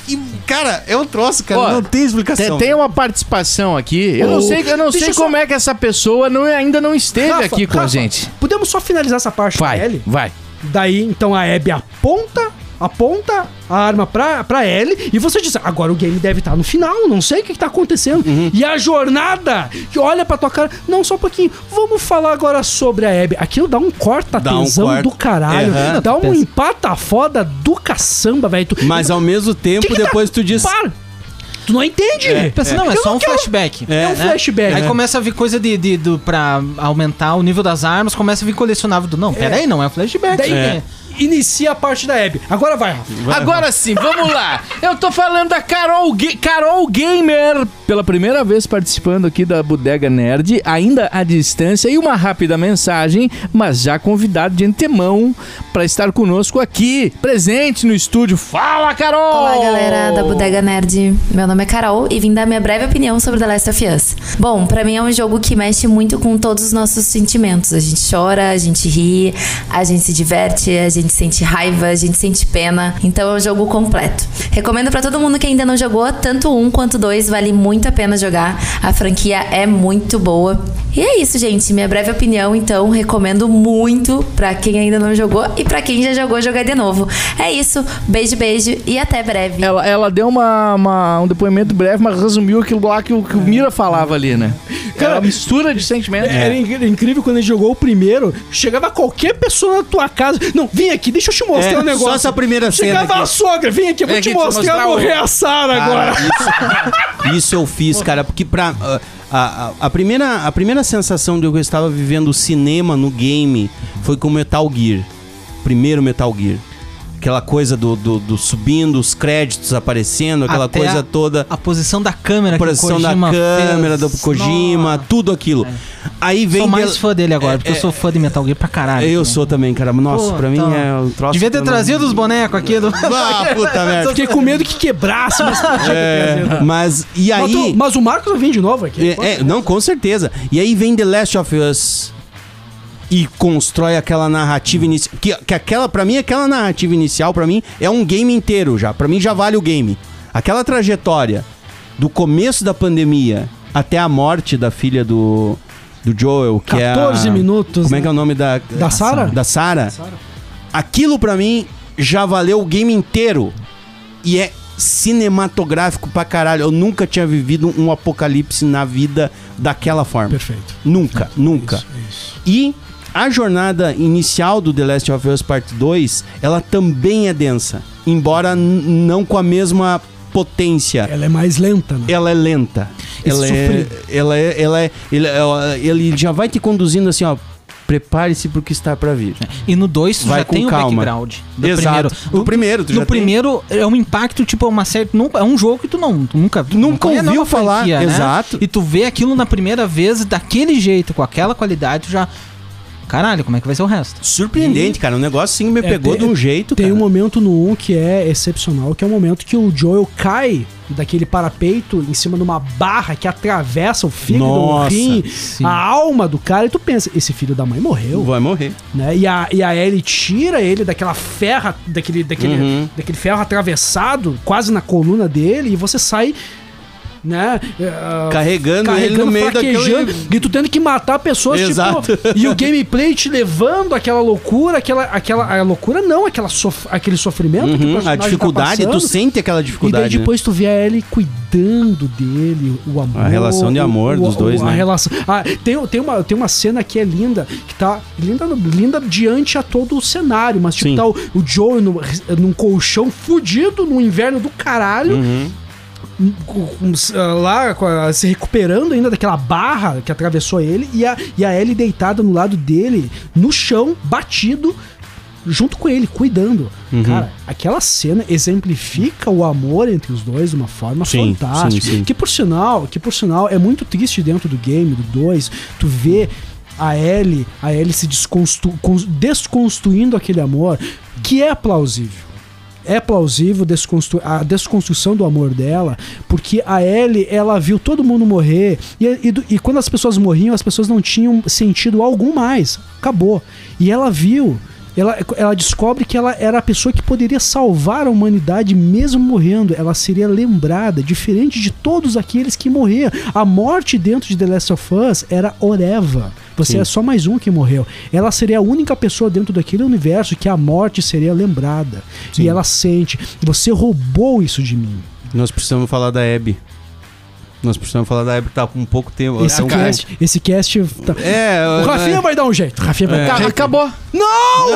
Cara, é um troço, cara. Ó, não tem explicação. Tem uma participação aqui. Eu não sei como é que essa pessoa ainda não esteve aqui com a gente. Podemos só finalizar essa parte da Ellie? Vai. Daí, então, a Abby aponta a arma pra Ellie e você diz, agora o game deve estar no final, não sei o que tá acontecendo. E a jornada que olha pra tua cara, não, só um pouquinho, vamos falar agora sobre a Abby. Aquilo dá um corta-tensão do caralho, dá um empata foda do caçamba, velho. Mas ao mesmo tempo, depois tu diz... Para! Tu não entende? Pensa, não, é só um flashback. É um flashback. Aí começa a vir coisa pra aumentar o nível das armas, começa a vir colecionável do... Não, peraí, não é um flashback. Daí, inicia a parte da Abby. Agora vai, Rafa. Agora sim, vamos lá. Eu tô falando da Carol Gamer, pela primeira vez participando aqui da Bodega Nerd, ainda à distância, e uma rápida mensagem, mas já convidado de antemão pra estar conosco aqui, presente no estúdio. Fala, Carol! Olá, galera da Bodega Nerd. Meu nome é Carol e vim dar minha breve opinião sobre The Last of Us. Bom, pra mim é um jogo que mexe muito com todos os nossos sentimentos. A gente chora, a gente ri, a gente se diverte, a gente sente raiva, a gente sente pena. Então é um jogo completo. Recomendo pra todo mundo que ainda não jogou, tanto 1 quanto 2, vale muito a pena jogar. A franquia é muito boa. E é isso, gente. Minha breve opinião, então, recomendo muito pra quem ainda não jogou e pra quem já jogou, jogar de novo. É isso. Beijo, beijo e até breve. Ela deu um depoimento breve, mas resumiu aquilo lá que o Mira falava ali, né? Cara, mistura de sentimentos. Era incrível quando a gente jogou o primeiro. Chegava qualquer pessoa na tua casa. Não, vem aqui, deixa eu te mostrar um negócio. Só essa primeira cena. Chegava a sogra, vem aqui, eu vou te mostrar morrer a Sarah agora. Isso eu fiz, cara, porque a primeira sensação de eu estava vivendo o cinema no game foi com Metal Gear. Primeiro Metal Gear. Aquela coisa do subindo, os créditos aparecendo, aquela até coisa toda. A posição da câmera, a posição da câmera do Kojima, tudo aquilo. Aí vem. Sou mais fã dele agora, porque eu sou fã de Metal Gear pra caralho. Eu sou também, cara. Nossa, pra mim é um troço. Devia ter trazido os bonecos aqui do. Ah, puta merda. Fiquei com medo que quebrasse, mas podia ter trazido. Mas, e aí. Mas o Marcos vai vir de novo aqui. Não, com certeza. E aí vem The Last of Us. E constrói aquela narrativa inicial. Pra mim, aquela narrativa inicial, pra mim, é um game inteiro já. Pra mim, já vale o game. Aquela trajetória do começo da pandemia até a morte da filha do Joel, que 14 minutos. Como é que é o nome da Sarah? Da Sarah. Aquilo, pra mim, já valeu o game inteiro. E é cinematográfico pra caralho. Eu nunca tinha vivido um apocalipse na vida daquela forma. Perfeito. Nunca. Isso. E a jornada inicial do The Last of Us Part 2, ela também é densa, embora não com a mesma potência. Ela é mais lenta, né? Ela é lenta. Ele já vai te conduzindo assim, ó. Prepare-se pro que está pra vir. E no 2 tu vai já com tem calma. o background do Exato. primeiro. No primeiro é um impacto, tipo, uma série. É um jogo que tu nunca ouviu falar. Franquia, né? Exato. E tu vê aquilo na primeira vez daquele jeito, com aquela qualidade, tu já. Caralho, como é que vai ser o resto? Surpreendente, cara. O negócio sim me pegou de um jeito, Tem cara. um momento no 1 que é excepcional, que é o momento que o Joel cai daquele parapeito em cima de uma barra que atravessa o fígado, o rim, a alma do cara, e tu pensa, esse filho da mãe morreu. Vai morrer. Né? E a Ellie tira ele daquela ferra, daquele ferro atravessado, quase na coluna dele, e você sai... Né? Carregando ele no meio daquele... E tu tendo que matar pessoas, exato. Tipo... E o gameplay te levando àquela loucura, a loucura não, aquele sofrimento que o personagem a dificuldade, tá tu sente aquela dificuldade. E daí depois tu vê a Ellie cuidando dele, o amor... A relação de amor dos dois, né? A relação... tem uma cena que é linda, que tá linda diante a todo o cenário, mas tipo, tá o Joel num colchão fudido, no inverno do caralho... lá se recuperando ainda daquela barra que atravessou ele, e a Ellie deitada no lado dele, no chão, batido, junto com ele, cuidando. Cara, aquela cena exemplifica o amor entre os dois de uma forma fantástica. Sim. Que por sinal é muito triste dentro do game, do 2, tu vê a Ellie se desconstruindo aquele amor, que é plausível. É plausível a desconstrução do amor dela, porque a Ellie, ela viu todo mundo morrer, e quando as pessoas morriam, as pessoas não tinham sentido algum mais. Acabou. E ela viu Ela descobre que ela era a pessoa que poderia salvar a humanidade mesmo morrendo. Ela seria lembrada, diferente de todos aqueles que morreram. A morte dentro de The Last of Us era Oreva. Você é só mais um que morreu. Ela seria a única pessoa dentro daquele universo que a morte seria lembrada. Sim. E ela sente, você roubou isso de mim. Nós precisamos falar da Abby. Que tá com pouco tempo. Esse cast tá... o Rafinha vai dar um jeito. Acabou. Não,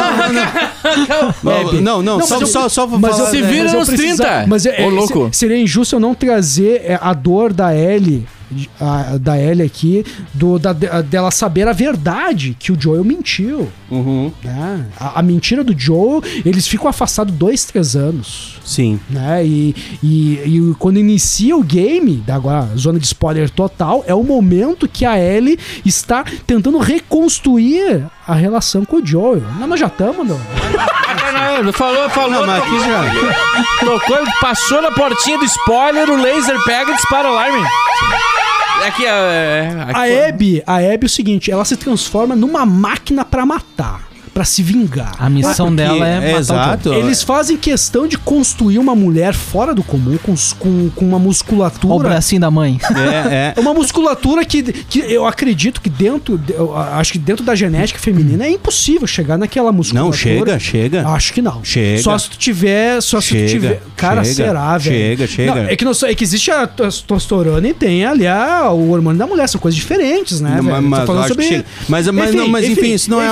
só mas falar. Se vira nos 30. Mas louco. Seria injusto eu não trazer a dor da Ellie. Da Ellie aqui, dela saber a verdade, que o Joel mentiu. Né? A mentira do Joel, eles ficam afastados 2-3 anos. Sim. Né? E quando inicia o game, agora zona de spoiler total, é o momento que a Ellie está tentando reconstruir a relação com o Joel. Não, nós já estamos, não. Falou. Não, mas aqui já... Tocou, passou na portinha do spoiler, o laser pega e dispara o alarme. Aqui, a Abby é o seguinte, ela se transforma numa máquina pra matar, pra se vingar. A missão dela é matar. Exato. Eles fazem questão de construir uma mulher fora do comum, com uma musculatura... O bracinho da mãe. Uma musculatura que eu acredito que acho que dentro da genética feminina é impossível chegar naquela musculatura. Não, chega. Acho que não. Chega. Só se tu tiver... Cara, será, velho? Chega. Não, é que existe a testosterona e tem ali o hormônio da mulher. São coisas diferentes, né, velho? Mas, falando sobre... mas enfim, isso não é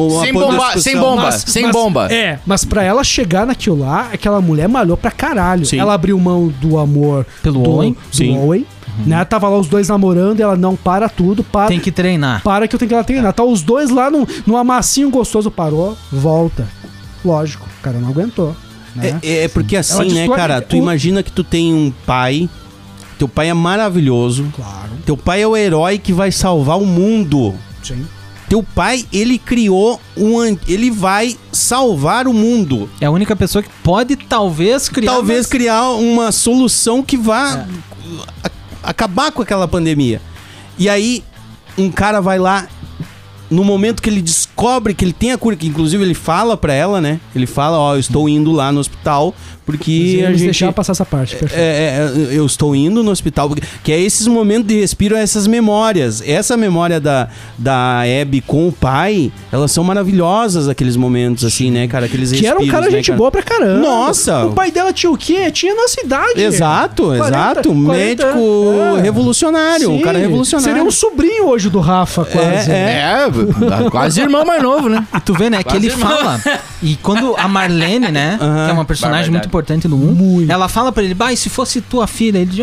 Sem bomba. Mas pra ela chegar naquilo lá, aquela mulher malhou pra caralho. Sim. Ela abriu mão do amor pelo Owen. Né? Tava lá os dois namorando, ela não para tudo. Tem que treinar. Para que eu tenho que ir lá treinar. Tá os dois lá num amassinho gostoso, parou, volta. Lógico, o cara não aguentou. Né? É porque assim, né, cara? Tu imagina que tu tem um pai. Teu pai é maravilhoso. Claro. Teu pai é o herói que vai salvar o mundo. Sim. Teu pai, ele criou ele vai salvar o mundo. É a única pessoa que pode talvez criar uma solução que vá acabar com aquela pandemia. E aí, um cara vai lá, no momento que ele descobre que ele tem a cura, que inclusive ele fala pra ela, né? Ele fala, eu estou indo lá no hospital, porque a gente... deixar passar essa parte, perfeito. Eu estou indo no hospital, que é esses momentos de respiro, essas memórias. Essa memória da Abby com o pai, elas são maravilhosas, aqueles momentos, assim, né, cara? Aqueles respiros, que era um cara gente boa pra caramba. Nossa! O pai dela tinha o quê? Tinha nossa idade. Exato. Médico revolucionário, um cara revolucionário. Seria um sobrinho hoje do Rafa, quase. Quase irmão mais novo, né? E tu vê, né, que ele fala. E quando a Marlene, né, que é uma personagem muito importante no 1, ela fala pra ele, e se fosse tua filha? Ele diz,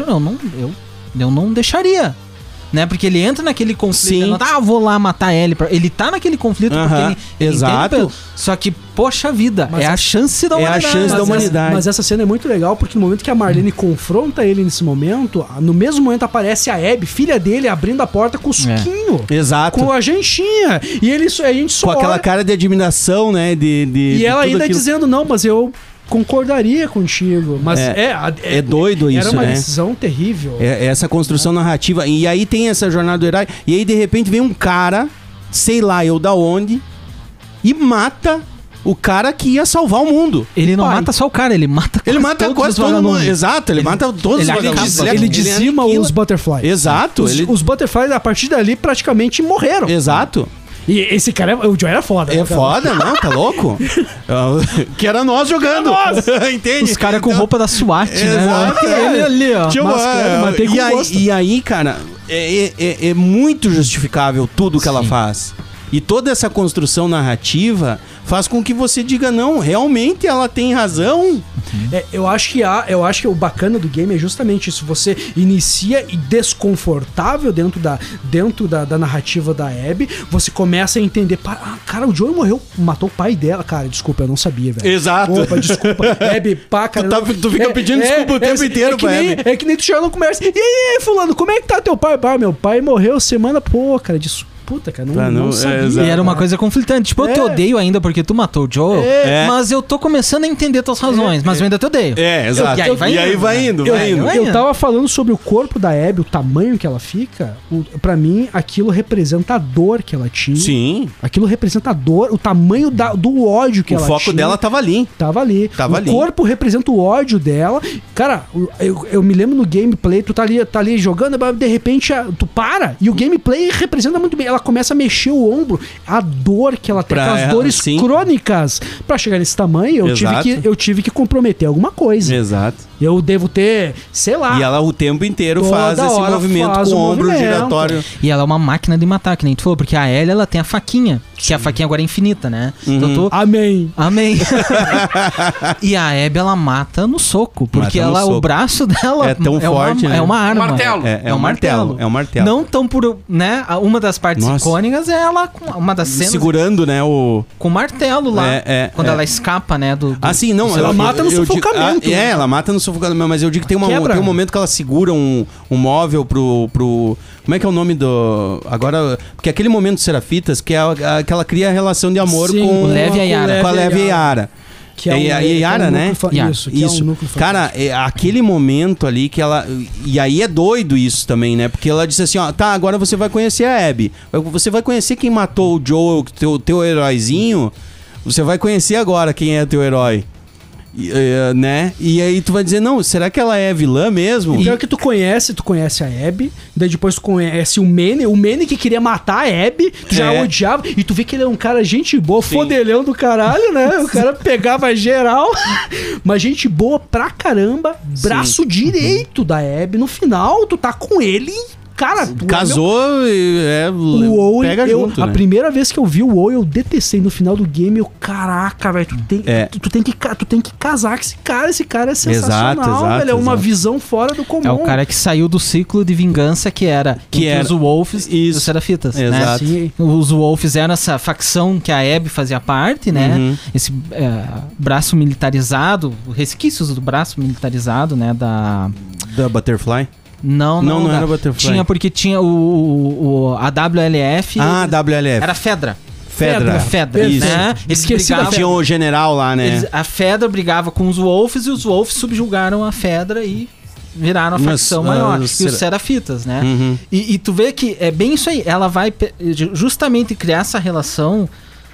eu não deixaria. Né? Porque ele entra naquele conflito. Ele não vou lá matar ele. Ele tá naquele conflito porque ele exato. Só que, poxa vida, a chance da humanidade. É a chance da humanidade. Mas essa cena é muito legal porque no momento que a Marlene confronta ele nesse momento, no mesmo momento aparece a Abby, filha dele, abrindo a porta com o suquinho. Exato. Com a jantinha. E a gente só com aquela cara de admiração, né? E ela ainda dizendo, não, mas eu concordaria contigo, mas é doido isso, era uma né? decisão terrível. Essa construção narrativa, e aí tem essa jornada do herói, e aí de repente vem um cara, sei lá eu da onde, e mata o cara que ia salvar o mundo. Ele não mata só o cara, ele mata quase todo mundo. Exato, ele mata todos os vagabundos. Ele dizima os butterflies. Exato. Os butterflies, a partir dali, praticamente morreram. Exato. E esse cara, o Joe era foda. É foda, não, tá louco? Que era nós jogando. Entende? Os caras com roupa da SWAT, exato, né? Ele ali, ó. E aí, cara, é muito justificável tudo que ela faz. E toda essa construção narrativa faz com que você diga, não, realmente ela tem razão. Eu acho que o bacana do game é justamente isso. Você inicia e desconfortável dentro da narrativa da Abby, você começa a entender, cara, o Joel matou o pai dela. Cara, desculpa, eu não sabia, velho. Exato. Opa, desculpa. Abby, cara. Tu fica pedindo desculpa o tempo inteiro pra Abby. É que nem tu chega no comércio. E aí, fulano, como é que tá teu pai? Meu pai morreu semana... Pô, cara, desculpa. puta, cara, Pra não não- sabia. exato. E era uma coisa conflitante. Tipo, eu te odeio ainda porque tu matou o Joel, mas eu tô começando a entender tuas razões, mas eu ainda te odeio. Exato. E aí vai indo, vai indo. Eu tava falando sobre o corpo da Abby, o tamanho que ela fica. Pra mim, aquilo representa a dor que ela tinha. Sim. Aquilo representa a dor, o tamanho do ódio que O ela foco tinha. dela tava ali. Tava ali. Tava o ali. corpo representa o ódio dela. Cara, eu me lembro no gameplay, tu tá ali jogando, de repente tu para e o gameplay representa muito bem. Ela começa a mexer o ombro, a dor que ela tem, Pra aquelas ela, dores sim. crônicas. Pra chegar nesse tamanho, Exato. eu tive que comprometer alguma coisa. Exato. Eu devo ter, sei lá. E ela o tempo inteiro Toda faz esse hora movimento faz com o o ombro movimento. giratório. E ela é uma máquina de matar, que nem tu falou, porque a Ellie, ela tem a faquinha, que a faquinha agora é infinita, né? Então tu... Amém. Amém. E a Abby, ela mata no soco, porque Mata no soco. o braço dela É tão forte, uma, né? é uma arma. Martelo. É um martelo. É um martelo. Não tão por, né? Uma das partes Nossa. icônicas é ela com uma das cenas Segurando, né, o... com o martelo lá, quando ela escapa, né, do Assim, não, Ela mata no sufocamento, Digo, né? ela mata no sufocamento, mas eu digo que tem, Quebra. tem um momento que ela segura um móvel pro... Como é que é o nome do... Agora... Porque aquele momento dos Serafitas, que que ela cria a relação de amor Sim, com... o Lev e a Yara. Com a Lev e a Yara. Que É a Yara, né? Yara. Isso, que é um núcleo Cara, aquele momento ali que ela... E aí é doido isso também, né? Porque ela disse assim, ó, tá, agora você vai conhecer a Abby. Você vai conhecer quem matou o Joel, teu heróizinho. Você vai conhecer agora quem é teu herói. Né? E aí tu vai dizer, não, será que ela é vilã mesmo? E pior que tu conhece a Abby, daí depois tu conhece o Manny que queria matar a Abby, tu já odiava, e tu vê que ele é um cara gente boa, fodelhão do caralho, né? O cara pegava geral, mas gente boa pra caramba, braço direito da Abby, no final tu tá com ele, cara, tu Casou o Owen, pega junto, a né? primeira vez que eu vi o Owen, eu detestei no final do game, caraca, velho, tu tem que casar com esse cara é sensacional, Exato, velho, é uma exato. visão fora do comum. É o cara que saiu do ciclo de vingança que era entre os Wolves e os Serafitas, né? Exato. Sim. Os Wolves eram essa facção que a Abby fazia parte, né? Esse braço militarizado, resquícios do braço militarizado, né? Da Butterfly? Não era Butterfly. Tinha porque tinha a WLF. Ah, WLF. Era Fedra. Fedra. Isso. Isso. Né? Eles Esqueci da brigavam, Tinha o general lá, né? a Fedra brigava com os Wolves e os Wolves subjugaram a Fedra e viraram a facção maior. E os Serafitas, né? E tu vê que é bem isso aí. Ela vai justamente criar essa relação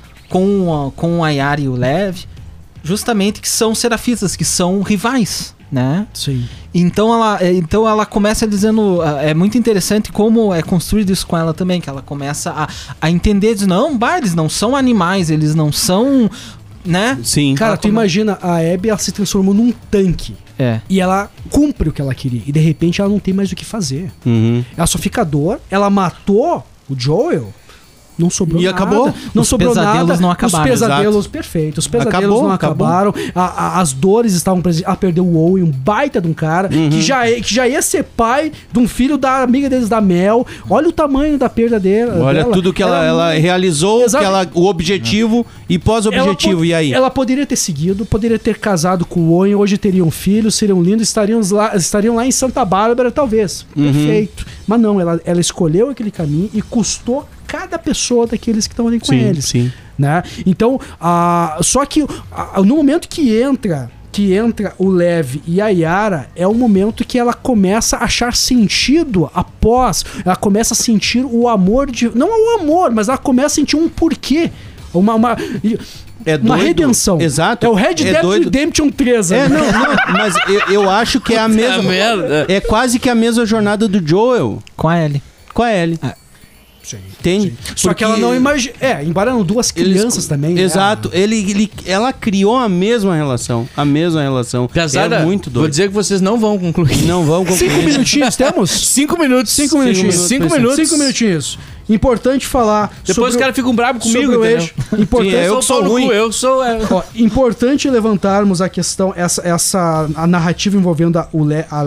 com a Yara e o Lev, justamente que são Serafitas, que são rivais, né? Sim. Então ela começa dizendo, é muito interessante como é construído isso com ela também, que ela começa a entender, diz, não, eles não são animais, eles não são, né? Sim. Cara, tu imagina, a Abby, ela se transformou num tanque. É. E ela cumpre o que ela queria. E de repente ela não tem mais o que fazer. Ela só fica dor. Ela matou o Joel. Não sobrou E nada. acabou. Não Os sobrou pesadelos nada. não acabaram. Os pesadelos, Exato. perfeito. Os pesadelos Acabou, não acabou. acabaram. As dores estavam presentes. Ela perdeu o Owen, um baita de um cara, que já ia ser pai de um filho da amiga deles, da Mel. Olha o tamanho da perda dela. Olha tudo que ela realizou, Exato. o objetivo e pós-objetivo. E aí? Ela poderia ter seguido, poderia ter casado com o Owen, hoje teriam filhos, seriam lindos, estariam lá em Santa Bárbara, talvez. Perfeito. Mas não, ela escolheu aquele caminho e custou cada pessoa daqueles que estão ali com eles. Sim. Né? Então, só que no momento que entra o Lev e a Yara, é o momento que ela começa a achar sentido ela começa a sentir o amor não o amor, mas ela começa a sentir um porquê. Uma redenção. Exato. É o Red Dead doido. Redemption 3. Não, mas eu acho que é a mesma. merda. É quase que a mesma jornada do Joel Com a Ellie. com a Ellie. Entende? Só que ela não imagina. Embora eram duas crianças também. né? Exato. Ela criou a mesma relação. Pesada, É muito doido. vou dizer que vocês não vão concluir. Não vão concluir. 5 minutinhos temos? 5 minutos. 5 minutinhos. 5 minutos. 5 minutinhos. Importante falar. Depois os caras ficam bravos comigo, sobre o entendeu? eixo. Importante, Sim, eu Eu sou ruim. Eu sou... importante levantarmos a questão, a narrativa envolvendo o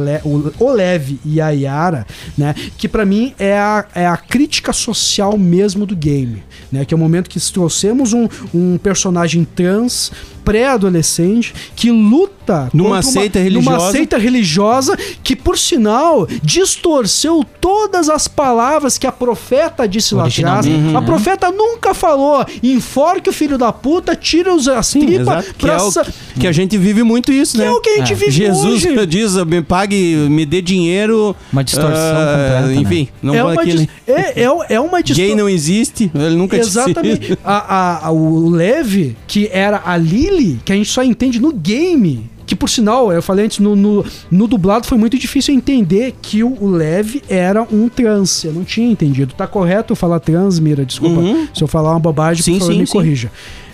Lev e a Yara, né? Que pra mim é a crítica social mesmo do game, né? Que é o momento que trouxemos um personagem trans, pré-adolescente, que luta profeta Numa contra seita religiosa. Numa seita religiosa que, por sinal, distorceu todas as palavras que a profeta disse lá atrás. Originalmente, A profeta nunca falou: enforque o filho da puta, tira as tripas Exato, que, pra é o que a gente vive muito isso, que né? é o que a gente vive Jesus hoje. diz, me pague, me dê dinheiro. Uma distorção completa, né? Enfim, não É vou uma, aqui, dis- né? é uma Gay distorção. não existe, ele nunca Exatamente. disse. O Lev, que era a Lily, que a gente só entende no game. Que, por sinal, eu falei antes, no dublado foi muito difícil entender que o Lev era um trans. Eu não tinha entendido. Tá correto eu falar trans, Mira? Desculpa. Se eu falar uma bobagem, Sim, por favor, sim, me sim. corrija.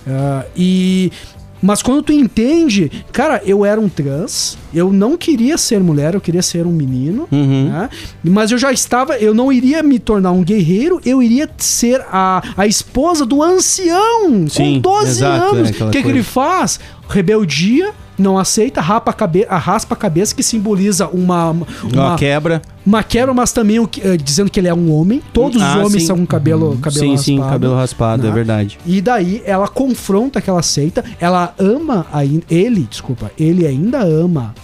Mas quando tu entende, cara, eu era um trans, eu não queria ser mulher, eu queria ser um menino, né? Mas eu não iria me tornar um guerreiro, eu iria ser a esposa do ancião, Sim, com 12 exato, anos. aquela O que coisa. ele faz? Rebeldia, não aceita, raspa a cabeça, que simboliza uma quebra. uma quebra, mas também dizendo que ele é um homem. Todos os homens sim. são com cabelo Sim, raspado. sim, cabelo raspado, né? é verdade. E daí ela confronta aquela seita, ela ama ele ainda ama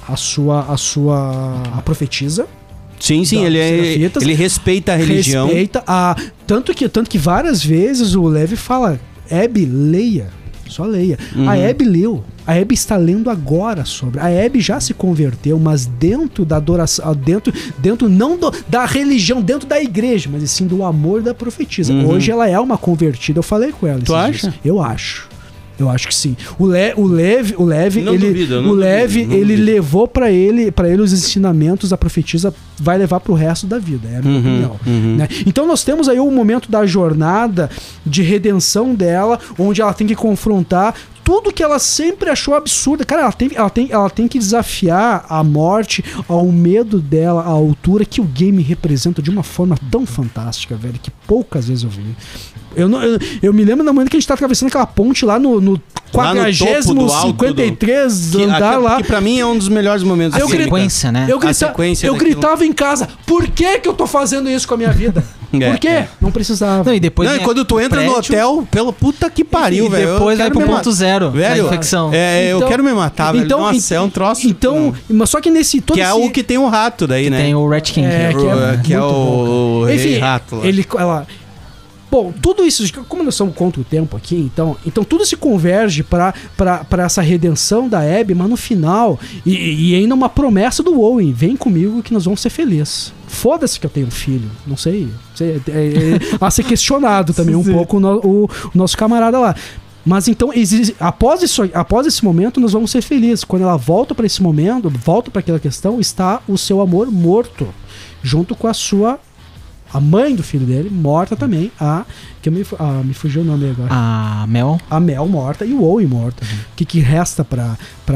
a profetisa. Sim, sim, Das ele respeita a religião. Respeita tanto que várias vezes o Lev fala: Abby, leia. Só leia. A Abby leu. A Abby está lendo agora sobre. A Abby já se converteu, mas dentro da adoração, dentro não da religião, dentro da igreja, mas sim do amor da profetisa. Hoje ela é uma convertida. Eu falei com ela. Tu esses dias. acha? Eu acho que sim. O Lev, Não duvido, eu não o Lev, duvido, não ele duvido. levou pra ele os ensinamentos, a profetisa vai levar pro resto da vida, é a minha opinião. Né? Então nós temos aí o momento da jornada de redenção dela, onde ela tem que confrontar tudo que ela sempre achou absurdo. Cara, ela tem que desafiar a morte, ao medo dela, a altura que o game representa de uma forma tão fantástica, velho, que poucas vezes eu vi. Eu me lembro da manhã que a gente tá atravessando aquela ponte lá no Lá no topo do alto 53 andar lá. Que pra mim é um dos melhores momentos. A da cena. sequência, né? A sequência Eu daquilo. gritava em casa: por que eu tô fazendo isso com a minha vida? Por quê? Não precisava. Não, e depois Não, e vem quando tu entra no prédio, hotel, pela puta que pariu, e velho. eu depois vai quero pro me ponto matar. zero, Velho, da infecção. eu Então- quero me matar, velho. Nossa, é um troço. Então, mas só que nesse todo que é esse- o que tem um rato daí, né? Tem o Rat King. que é muito o Enfim, rei rato lá. Bom, tudo isso, como nós somos contra o tempo aqui, então tudo se converge pra essa redenção da Abby, mas no final, e ainda uma promessa do Owen: vem comigo que nós vamos ser felizes. Foda-se que eu tenho um filho, não sei. A ser questionado também um pouco o nosso camarada lá. Mas então, após esse momento, nós vamos ser felizes. Quando ela volta pra esse momento, volta pra aquela questão, está o seu amor morto, junto com a mãe do filho dele, morta também. Me fugiu o nome agora. A Mel. A Mel morta e o Owen morta. O que resta pra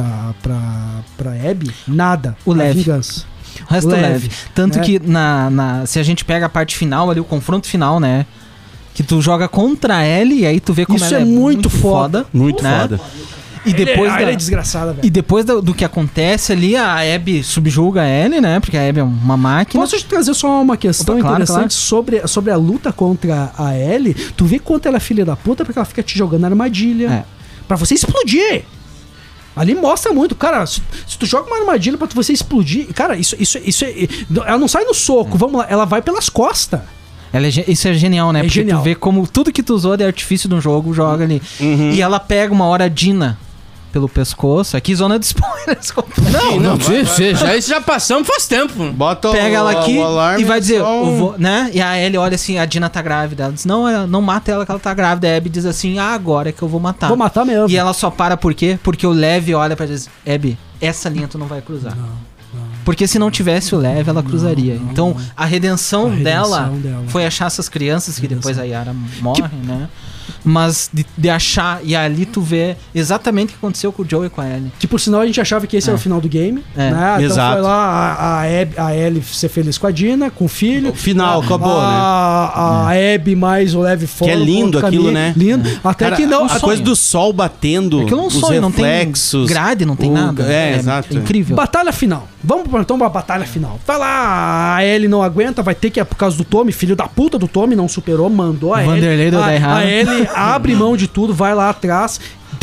Abby? Nada. O A Lev. vingança. O resto Leve, leve. Tanto né? que se a gente pega a parte final ali, o confronto final, né? Que tu joga contra a Ellie e aí tu vê como Isso ela é muito foda. Muito né? foda. E depois ela é desgraçada, velho. E depois do que acontece ali, a Abby subjuga a Ellie, né? Porque a Abby é uma máquina. Posso te trazer só uma questão Opa, claro, interessante sobre a luta contra a Ellie? Tu vê quanto ela é filha da puta porque ela fica te jogando armadilha. É. Pra você explodir. Ali mostra muito, cara. Se tu joga uma armadilha pra você explodir, cara, isso é. Ela não sai no soco, vamos lá, ela vai pelas costas. Isso é genial, né? É Porque genial. tu vê como tudo que tu usou de artifício de um jogo, joga ali. E ela pega uma hora a Dina pelo pescoço. Aqui, zona de spoilers. Não, isso já passamos faz tempo. Bota Pega ela aqui o alarme, e vai dizer, só né? E a Ellie olha assim, a Dina tá grávida. Ela diz, não mata ela que ela tá grávida. A Abby diz assim, agora é que eu vou matar. Vou matar mesmo. E ela só para por quê? Porque o Lev olha pra dizer, Abby, essa linha tu não vai cruzar. Porque se não tivesse o Lev, ela cruzaria. Então, a redenção dela foi achar essas crianças, que depois a Yara morre, né? Mas de achar, e ali tu vê exatamente o que aconteceu com o Joe e com a Ellie. Que por sinal a gente achava que esse era o final do game. É. Né? Então Exato. foi lá a Ellie ser feliz com a Dina, com o filho. O final, acabou, né? A Abby mais o Lev fora. Que é lindo aquilo, né? Lindo. Até Cara, que não. a coisa do sol batendo, Aquilo é um os sonho, não tem reflexos. grade, não tem nada. Exato. É incrível. Batalha final. Vamos então pra batalha final. Vai lá, a Ellie não aguenta, vai ter que, por causa do Tommy, filho da puta do Tommy, não superou, mandou a Ellie. Vanderlei deu A errado. Ellie abre mão de tudo, vai lá atrás.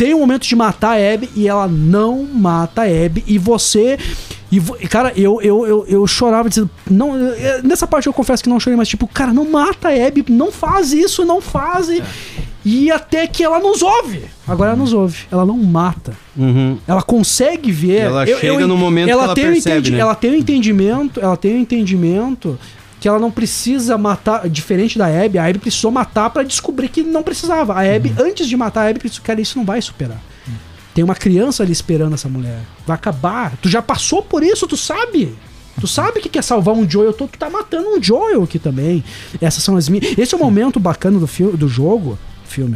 tem um momento de matar a Abby e ela não mata a Abby. E você... cara, eu chorava dizendo... Não, nessa parte eu confesso que não chorei, mas tipo, cara, não mata a Abby, não faz isso, não faz. E até que ela nos ouve. Agora ela nos ouve, ela não mata. Ela consegue ver. Ela chega no momento que ela percebe, né? Ela tem um entendimento que ela não precisa matar, diferente da Abby. A Abby precisou matar pra descobrir que não precisava. A Abby, antes de matar a Abby, cara, isso não vai superar. Tem uma criança ali esperando essa mulher. Vai acabar. Tu já passou por isso, tu sabe. Tu sabe que quer salvar um Joel. Tu tá matando um Joel aqui também. Essas são as minhas... Esse é o momento bacana do jogo, filme,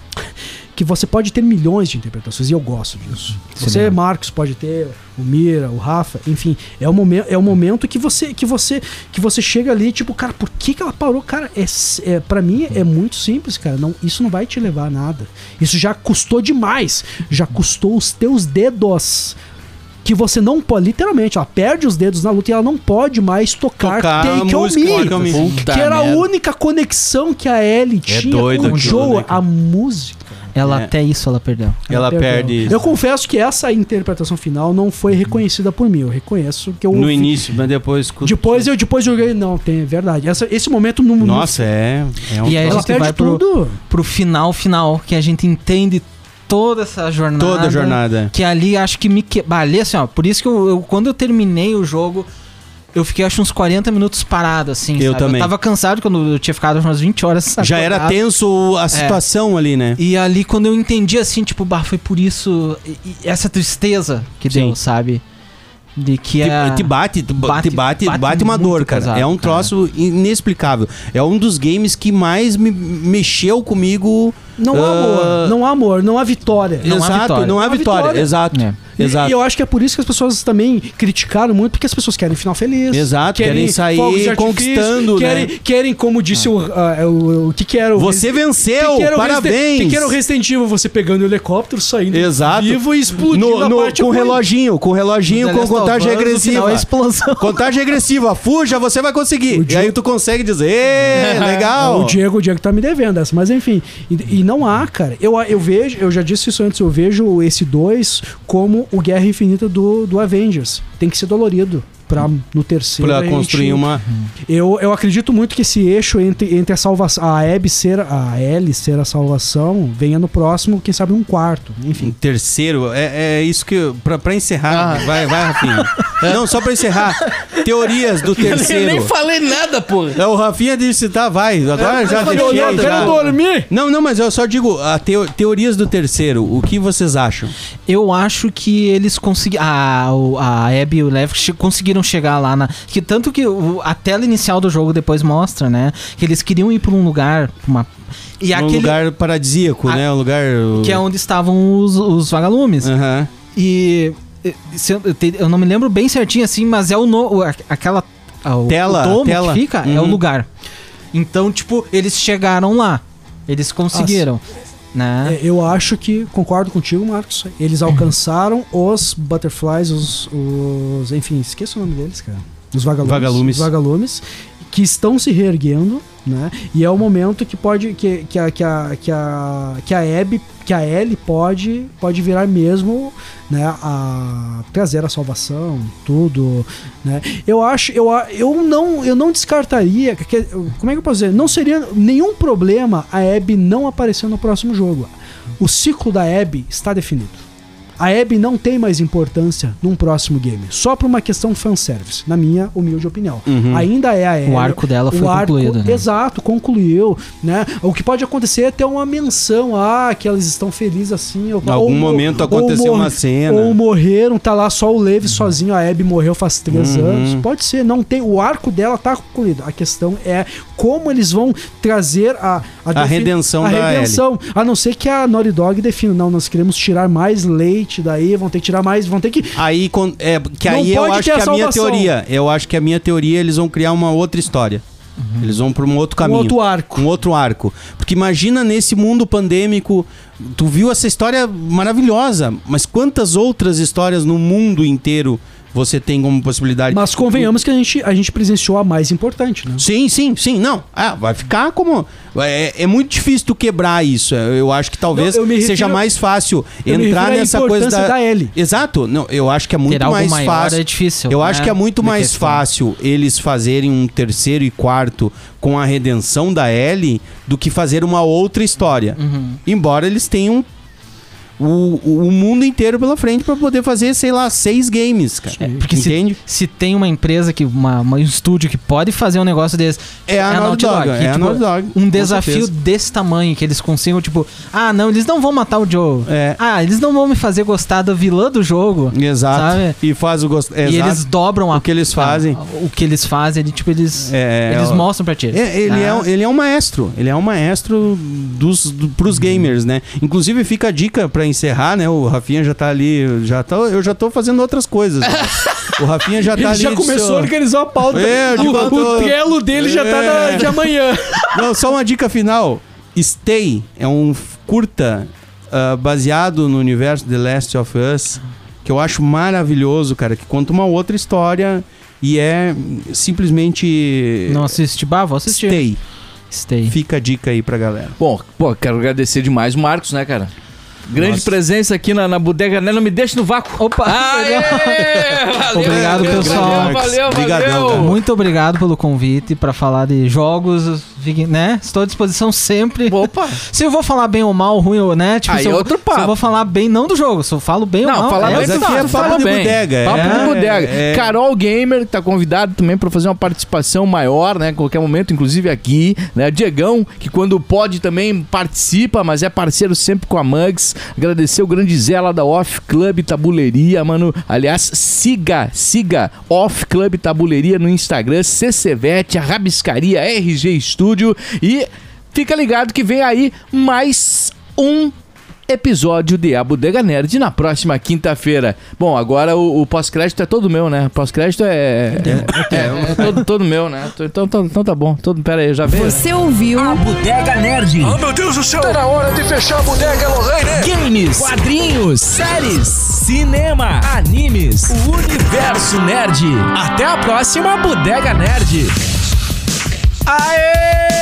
que você pode ter milhões de interpretações, e eu gosto disso. Você, Marcos, pode ter, o Mira, o Rafa, enfim, é um momento que você chega ali, tipo, cara, por que ela parou? Cara, pra mim é muito simples, cara. Isso não vai te levar a nada. Isso já custou demais. Já custou os teus dedos. Que você não pode, literalmente, ela perde os dedos na luta e ela não pode mais tocar Take On Me, que era a única conexão que a Ellie tinha com o Joe, a música. Até isso ela perdeu. Ela perde isso. Eu confesso que essa interpretação final não foi reconhecida por mim. Eu reconheço que eu... No início, mas depois... Depois joguei... Não, tem, é verdade. Esse momento... Nossa, é um... E aí a gente vai pro final, que a gente entende toda essa jornada. Toda a jornada. Que ali acho que me... Ali, assim, ó, por isso que quando eu terminei o jogo... Eu fiquei, acho, uns 40 minutos parado, assim, eu sabe? também. Eu tava cansado quando eu tinha ficado umas 20 horas. Sabe, já era tenso a situação ali, né? E ali, quando eu entendi, assim, tipo, foi por isso... essa tristeza que deu, sabe? De que te bate uma dor, cara. Pesado, é um troço inexplicável. É um dos games que mais me mexeu comigo. Não há amor, não há vitória. Exato, não há vitória. Exato. Exato. E eu acho que é por isso que as pessoas também criticaram muito, porque as pessoas querem final feliz. Exato, querem sair conquistando, querem, como disse o que era o... Você venceu, parabéns! Que era o Resident Evil, você pegando o helicóptero, saindo vivo e explodindo com reloginho, com contagem regressiva. Contagem regressiva, fuja, você vai conseguir. E aí tu consegue dizer, legal. O Diego tá me devendo essa, mas enfim. E não há, cara. Eu vejo, eu já disse isso antes, eu vejo esse 2 como o Guerra Infinita do Avengers. Tem que ser dolorido no terceiro. Pra construir uma... Eu acredito muito que esse eixo entre a salvação, a Ellie ser a salvação, venha no próximo, quem sabe um quarto. Enfim. Terceiro, é isso que... Pra encerrar, vai, Rafinha. Não, só pra encerrar. Teorias do terceiro. Eu nem falei nada, pô. O Rafinha disse, vai. Agora já deixei. Eu quero dormir. Não, mas eu só digo, teorias do terceiro, o que vocês acham? Eu acho que eles conseguiram... A Abby e o Lev conseguiram chegar lá que tanto que a tela inicial do jogo depois mostra, né? Que eles queriam ir pra um lugar... lugar paradisíaco, né? Um lugar... Que é onde estavam os vagalumes. E... Eu não me lembro bem certinho assim, mas é aquela... Tela. O domo que fica é o lugar. Então, tipo, eles chegaram lá. Eles conseguiram. Né? Eu acho que, concordo contigo, Marcos, eles alcançaram os Butterflies, enfim, esqueço o nome deles, cara. Os vagalumes, que estão se reerguendo, né? E é o momento que pode que a Ellie pode virar mesmo, né, a trazer a salvação, tudo, né? Eu não descartaria, como é que eu posso dizer? Não seria nenhum problema a Abby não aparecer no próximo jogo. O ciclo da Abby está definido. A Abby não tem mais importância num próximo game, só por uma questão fanservice, na minha humilde opinião. Ainda é a Abby. O arco dela foi concluído. Né? Exato, concluiu, né? O que pode acontecer é ter uma menção, que elas estão felizes assim. Em algum momento aconteceu uma cena. Ou morreram, tá lá só o Levi sozinho, a Abby morreu faz 3 anos. Pode ser, não tem. O arco dela tá concluído. A questão é como eles vão trazer a redenção da Ellie. A não ser que a Naughty Dog defina, não, nós queremos tirar mais leite daí, vão ter que tirar mais, vão ter que... Aí eu acho que a minha teoria, a minha teoria, eles vão criar uma outra história. Eles vão para um outro caminho. Um outro arco. Porque imagina nesse mundo pandêmico, tu viu essa história maravilhosa, mas quantas outras histórias no mundo inteiro você tem como possibilidade... Mas convenhamos que a gente presenciou a mais importante, né? Sim. Não, vai ficar como... É muito difícil tu quebrar isso. Eu acho que talvez seja mais fácil entrar nessa coisa da L. Exato. Não, eu acho que é muito mais fácil. É difícil. Eu acho que é muito mais fácil eles fazerem um terceiro e quarto com a redenção da Ellie do que fazer uma outra história. Embora eles tenham o mundo inteiro pela frente pra poder fazer, sei lá, 6 games, cara. Porque entende? Se tem uma empresa, um estúdio que pode fazer um negócio desse, é a Naughty Dog. Que, a Naughty Dog. Um desafio desse tamanho, que eles consigam, tipo, não, eles não vão matar o Joe. Eles não vão me fazer gostar da vilã do jogo. Exato. Sabe? E faz o gosto. E eles dobram o que eles fazem. O que eles fazem, eles mostram pra ti. Ele é um maestro. Ele é um maestro pros gamers, né? Inclusive, fica a dica pra encerrar, né? O Rafinha já tá ali, eu já tô fazendo outras coisas. Né? O Rafinha já tá ali. Ele já começou a organizar a pauta. O trelo dele já tá de amanhã. Não, só uma dica final. Stay é um curta baseado no universo The Last of Us, que eu acho maravilhoso, cara, que conta uma outra história e é simplesmente... Não assisti, vou assistir. Stay. Fica a dica aí pra galera. Bom, quero agradecer demais o Marcos, né, cara? Grande presença aqui na bodega, né? Não me deixe no vácuo. Opa! Valeu, obrigado, pessoal. Valeu. Muito obrigado pelo convite para falar de jogos, né? Estou à disposição sempre. Opa! Se eu vou falar bem ou mal, ruim ou, né? Tipo, aí é outro papo. Se eu vou falar bem, não do jogo, se eu falo bem ou mal. Não, falar bem do papo fala de bodega. Papo de bodega. Carol Gamer tá convidado também para fazer uma participação maior, né? Em qualquer momento, inclusive aqui, né? Diegão, que quando pode também participa, mas é parceiro sempre com a Mugs. Agradecer o grande Zé lá da Off Club Tabuleiria, mano. Aliás, siga Off Club Tabuleiria no Instagram, CCVET, a Rabiscaria, RG Studio. E fica ligado que vem aí mais um episódio de A Bodega Nerd na próxima quinta-feira. Bom, agora o pós-crédito é todo meu, né? Pós-crédito é todo meu, né? Então tá bom. Pera aí, já veio. Você ouviu A Bodega Nerd. Oh, meu Deus do céu! Tá na hora de fechar a bodega, Lorraine! Games, quadrinhos, séries, cinema, animes, o universo nerd. Até a próxima Bodega Nerd. Aê!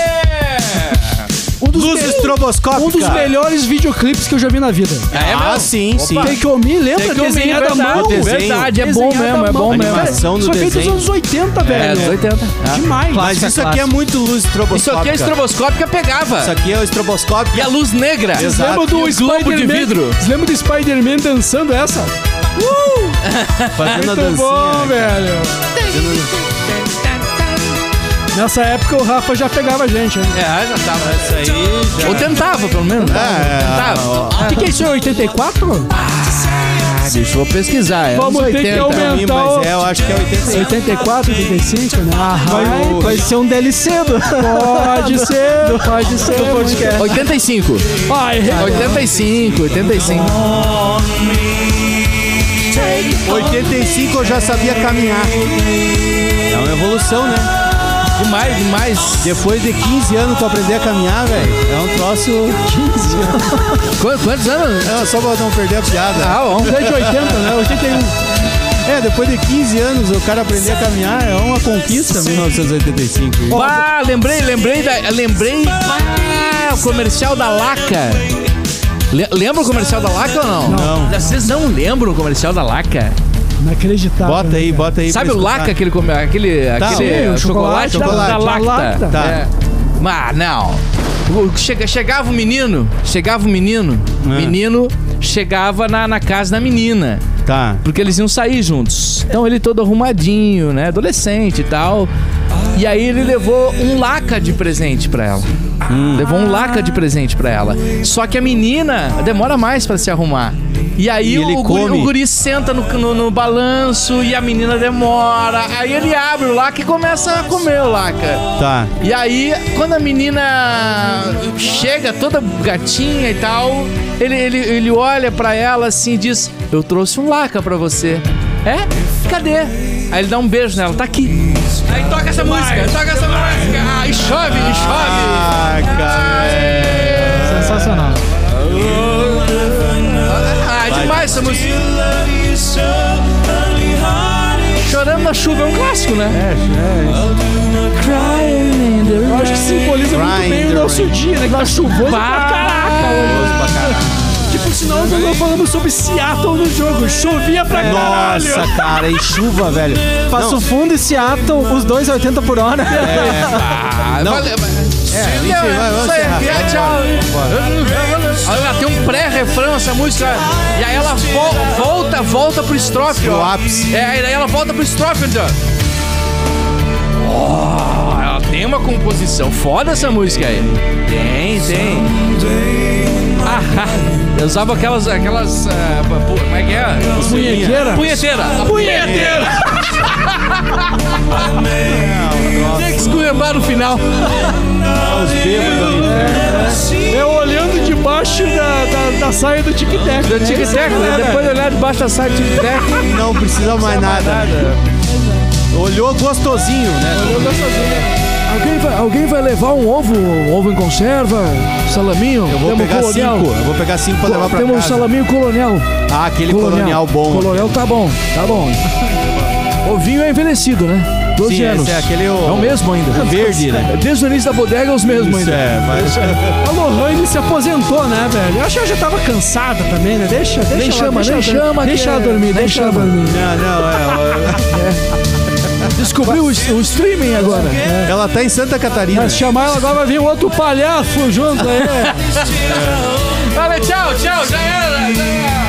Luz estroboscópica. Um dos melhores videoclipes que eu já vi na vida. Sim. Take On Me, lembra? Desenhado à mão. Verdade, é bom mesmo, Animação do Isso foi feito nos desenho. anos 80, velho. É, dos 80. Demais. Mas isso aqui é muito luz estroboscópica. Isso aqui é estroboscópica, pegava. Isso aqui é o estroboscópico. E a luz negra. Vocês lembram do E o globo de vidro. Vocês lembram do Spider-Man dançando essa? Fazendo a Muito dancinha. bom, velho. Nessa época o Rafa já pegava a gente, né? Já tava. Isso aí. Ou tentava, pelo menos. Tentava. O que é isso? É 84? Deixa eu pesquisar. Vamos ter que aumentar. Mas eu acho que é 85. 84, 85, né? Vai ser um DLC Pode ser. Do podcast. 85. 85. 85 eu já sabia caminhar. É uma evolução, né? Demais. Depois de 15 anos tu aprender a caminhar, velho. É um troço. 15 anos. Quantos anos? É, só pra não perder a piada. Bom. Desde 80, né? 81. Depois de 15 anos o cara aprender a caminhar é uma conquista, 1985. Lembrei. O comercial da Laca. Lembra o comercial da Laca ou não? Não. Vocês não lembram o comercial da Laca? Inacreditável. Bota aí. Sabe o Laca, aquele Sim, chocolate da Lacta? Tá. É. Mas não. Chegava o menino, menino chegava na casa da menina. Tá. Porque eles iam sair juntos. Então ele todo arrumadinho, né? Adolescente e tal. E aí ele levou um Laca de presente pra ela. Levou um Laca de presente pra ela. Só que a menina demora mais pra se arrumar. E aí o guri senta no balanço e a menina demora. Aí ele abre o Laca e começa a comer o Laca. Tá. E aí, quando a menina chega toda gatinha e tal, ele olha pra ela assim e diz: eu trouxe um Laca pra você. É? Cadê? Aí ele dá um beijo nela, tá aqui. Aí toca essa música. E chove. Cara. Sensacional. Demais essa música. da chuva é um clássico, né? Eu acho que simboliza muito bem o nosso dia, né? Que tá chuvoso pra caraca. Tipo, senão nós falamos sobre Seattle no jogo. Chovia pra caralho. Nossa, cara, e chuva, velho. Passo Fundo e Seattle, os dois 80 por hora. Não. Vamos encerrar. tchau. Olha, tem um pré-refrão essa música. E aí ela volta pro estrofe, Pro ó. ápice. Aí ela volta pro estrofe, ó. Ela tem uma composição foda essa música aí. Tem. Eu usava aquelas como é que é? Punheteira. Tem que esculhambar no final. Os bêbados. Eu olhando debaixo da saia do Tic-Tac. Do Tic-Tac, depois de olhar debaixo da saia do Tic-Tac. Não precisa mais nada. Olhou gostosinho, né? Alguém vai levar um ovo em conserva, salaminho? Eu vou pegar 5 pra levar pra Temos casa. um salaminho colonial. Ah, aquele colonial bom. Colonial tá bom. Ovinho é envelhecido, né? 12 Sim, anos. esse é aquele É o mesmo ainda. verde, né? Desde o início da bodega é os mesmos ainda. mas... A Lohane se aposentou, né, velho? Eu acho que ela já tava cansada também, né? Deixa Nem chama. Deixa ela dormir, deixa ela dormir. Descobriu o streaming agora. Ela tá em Santa Catarina. Mas chamar ela agora vai vir outro palhaço junto aí. Vale, tchau, já era.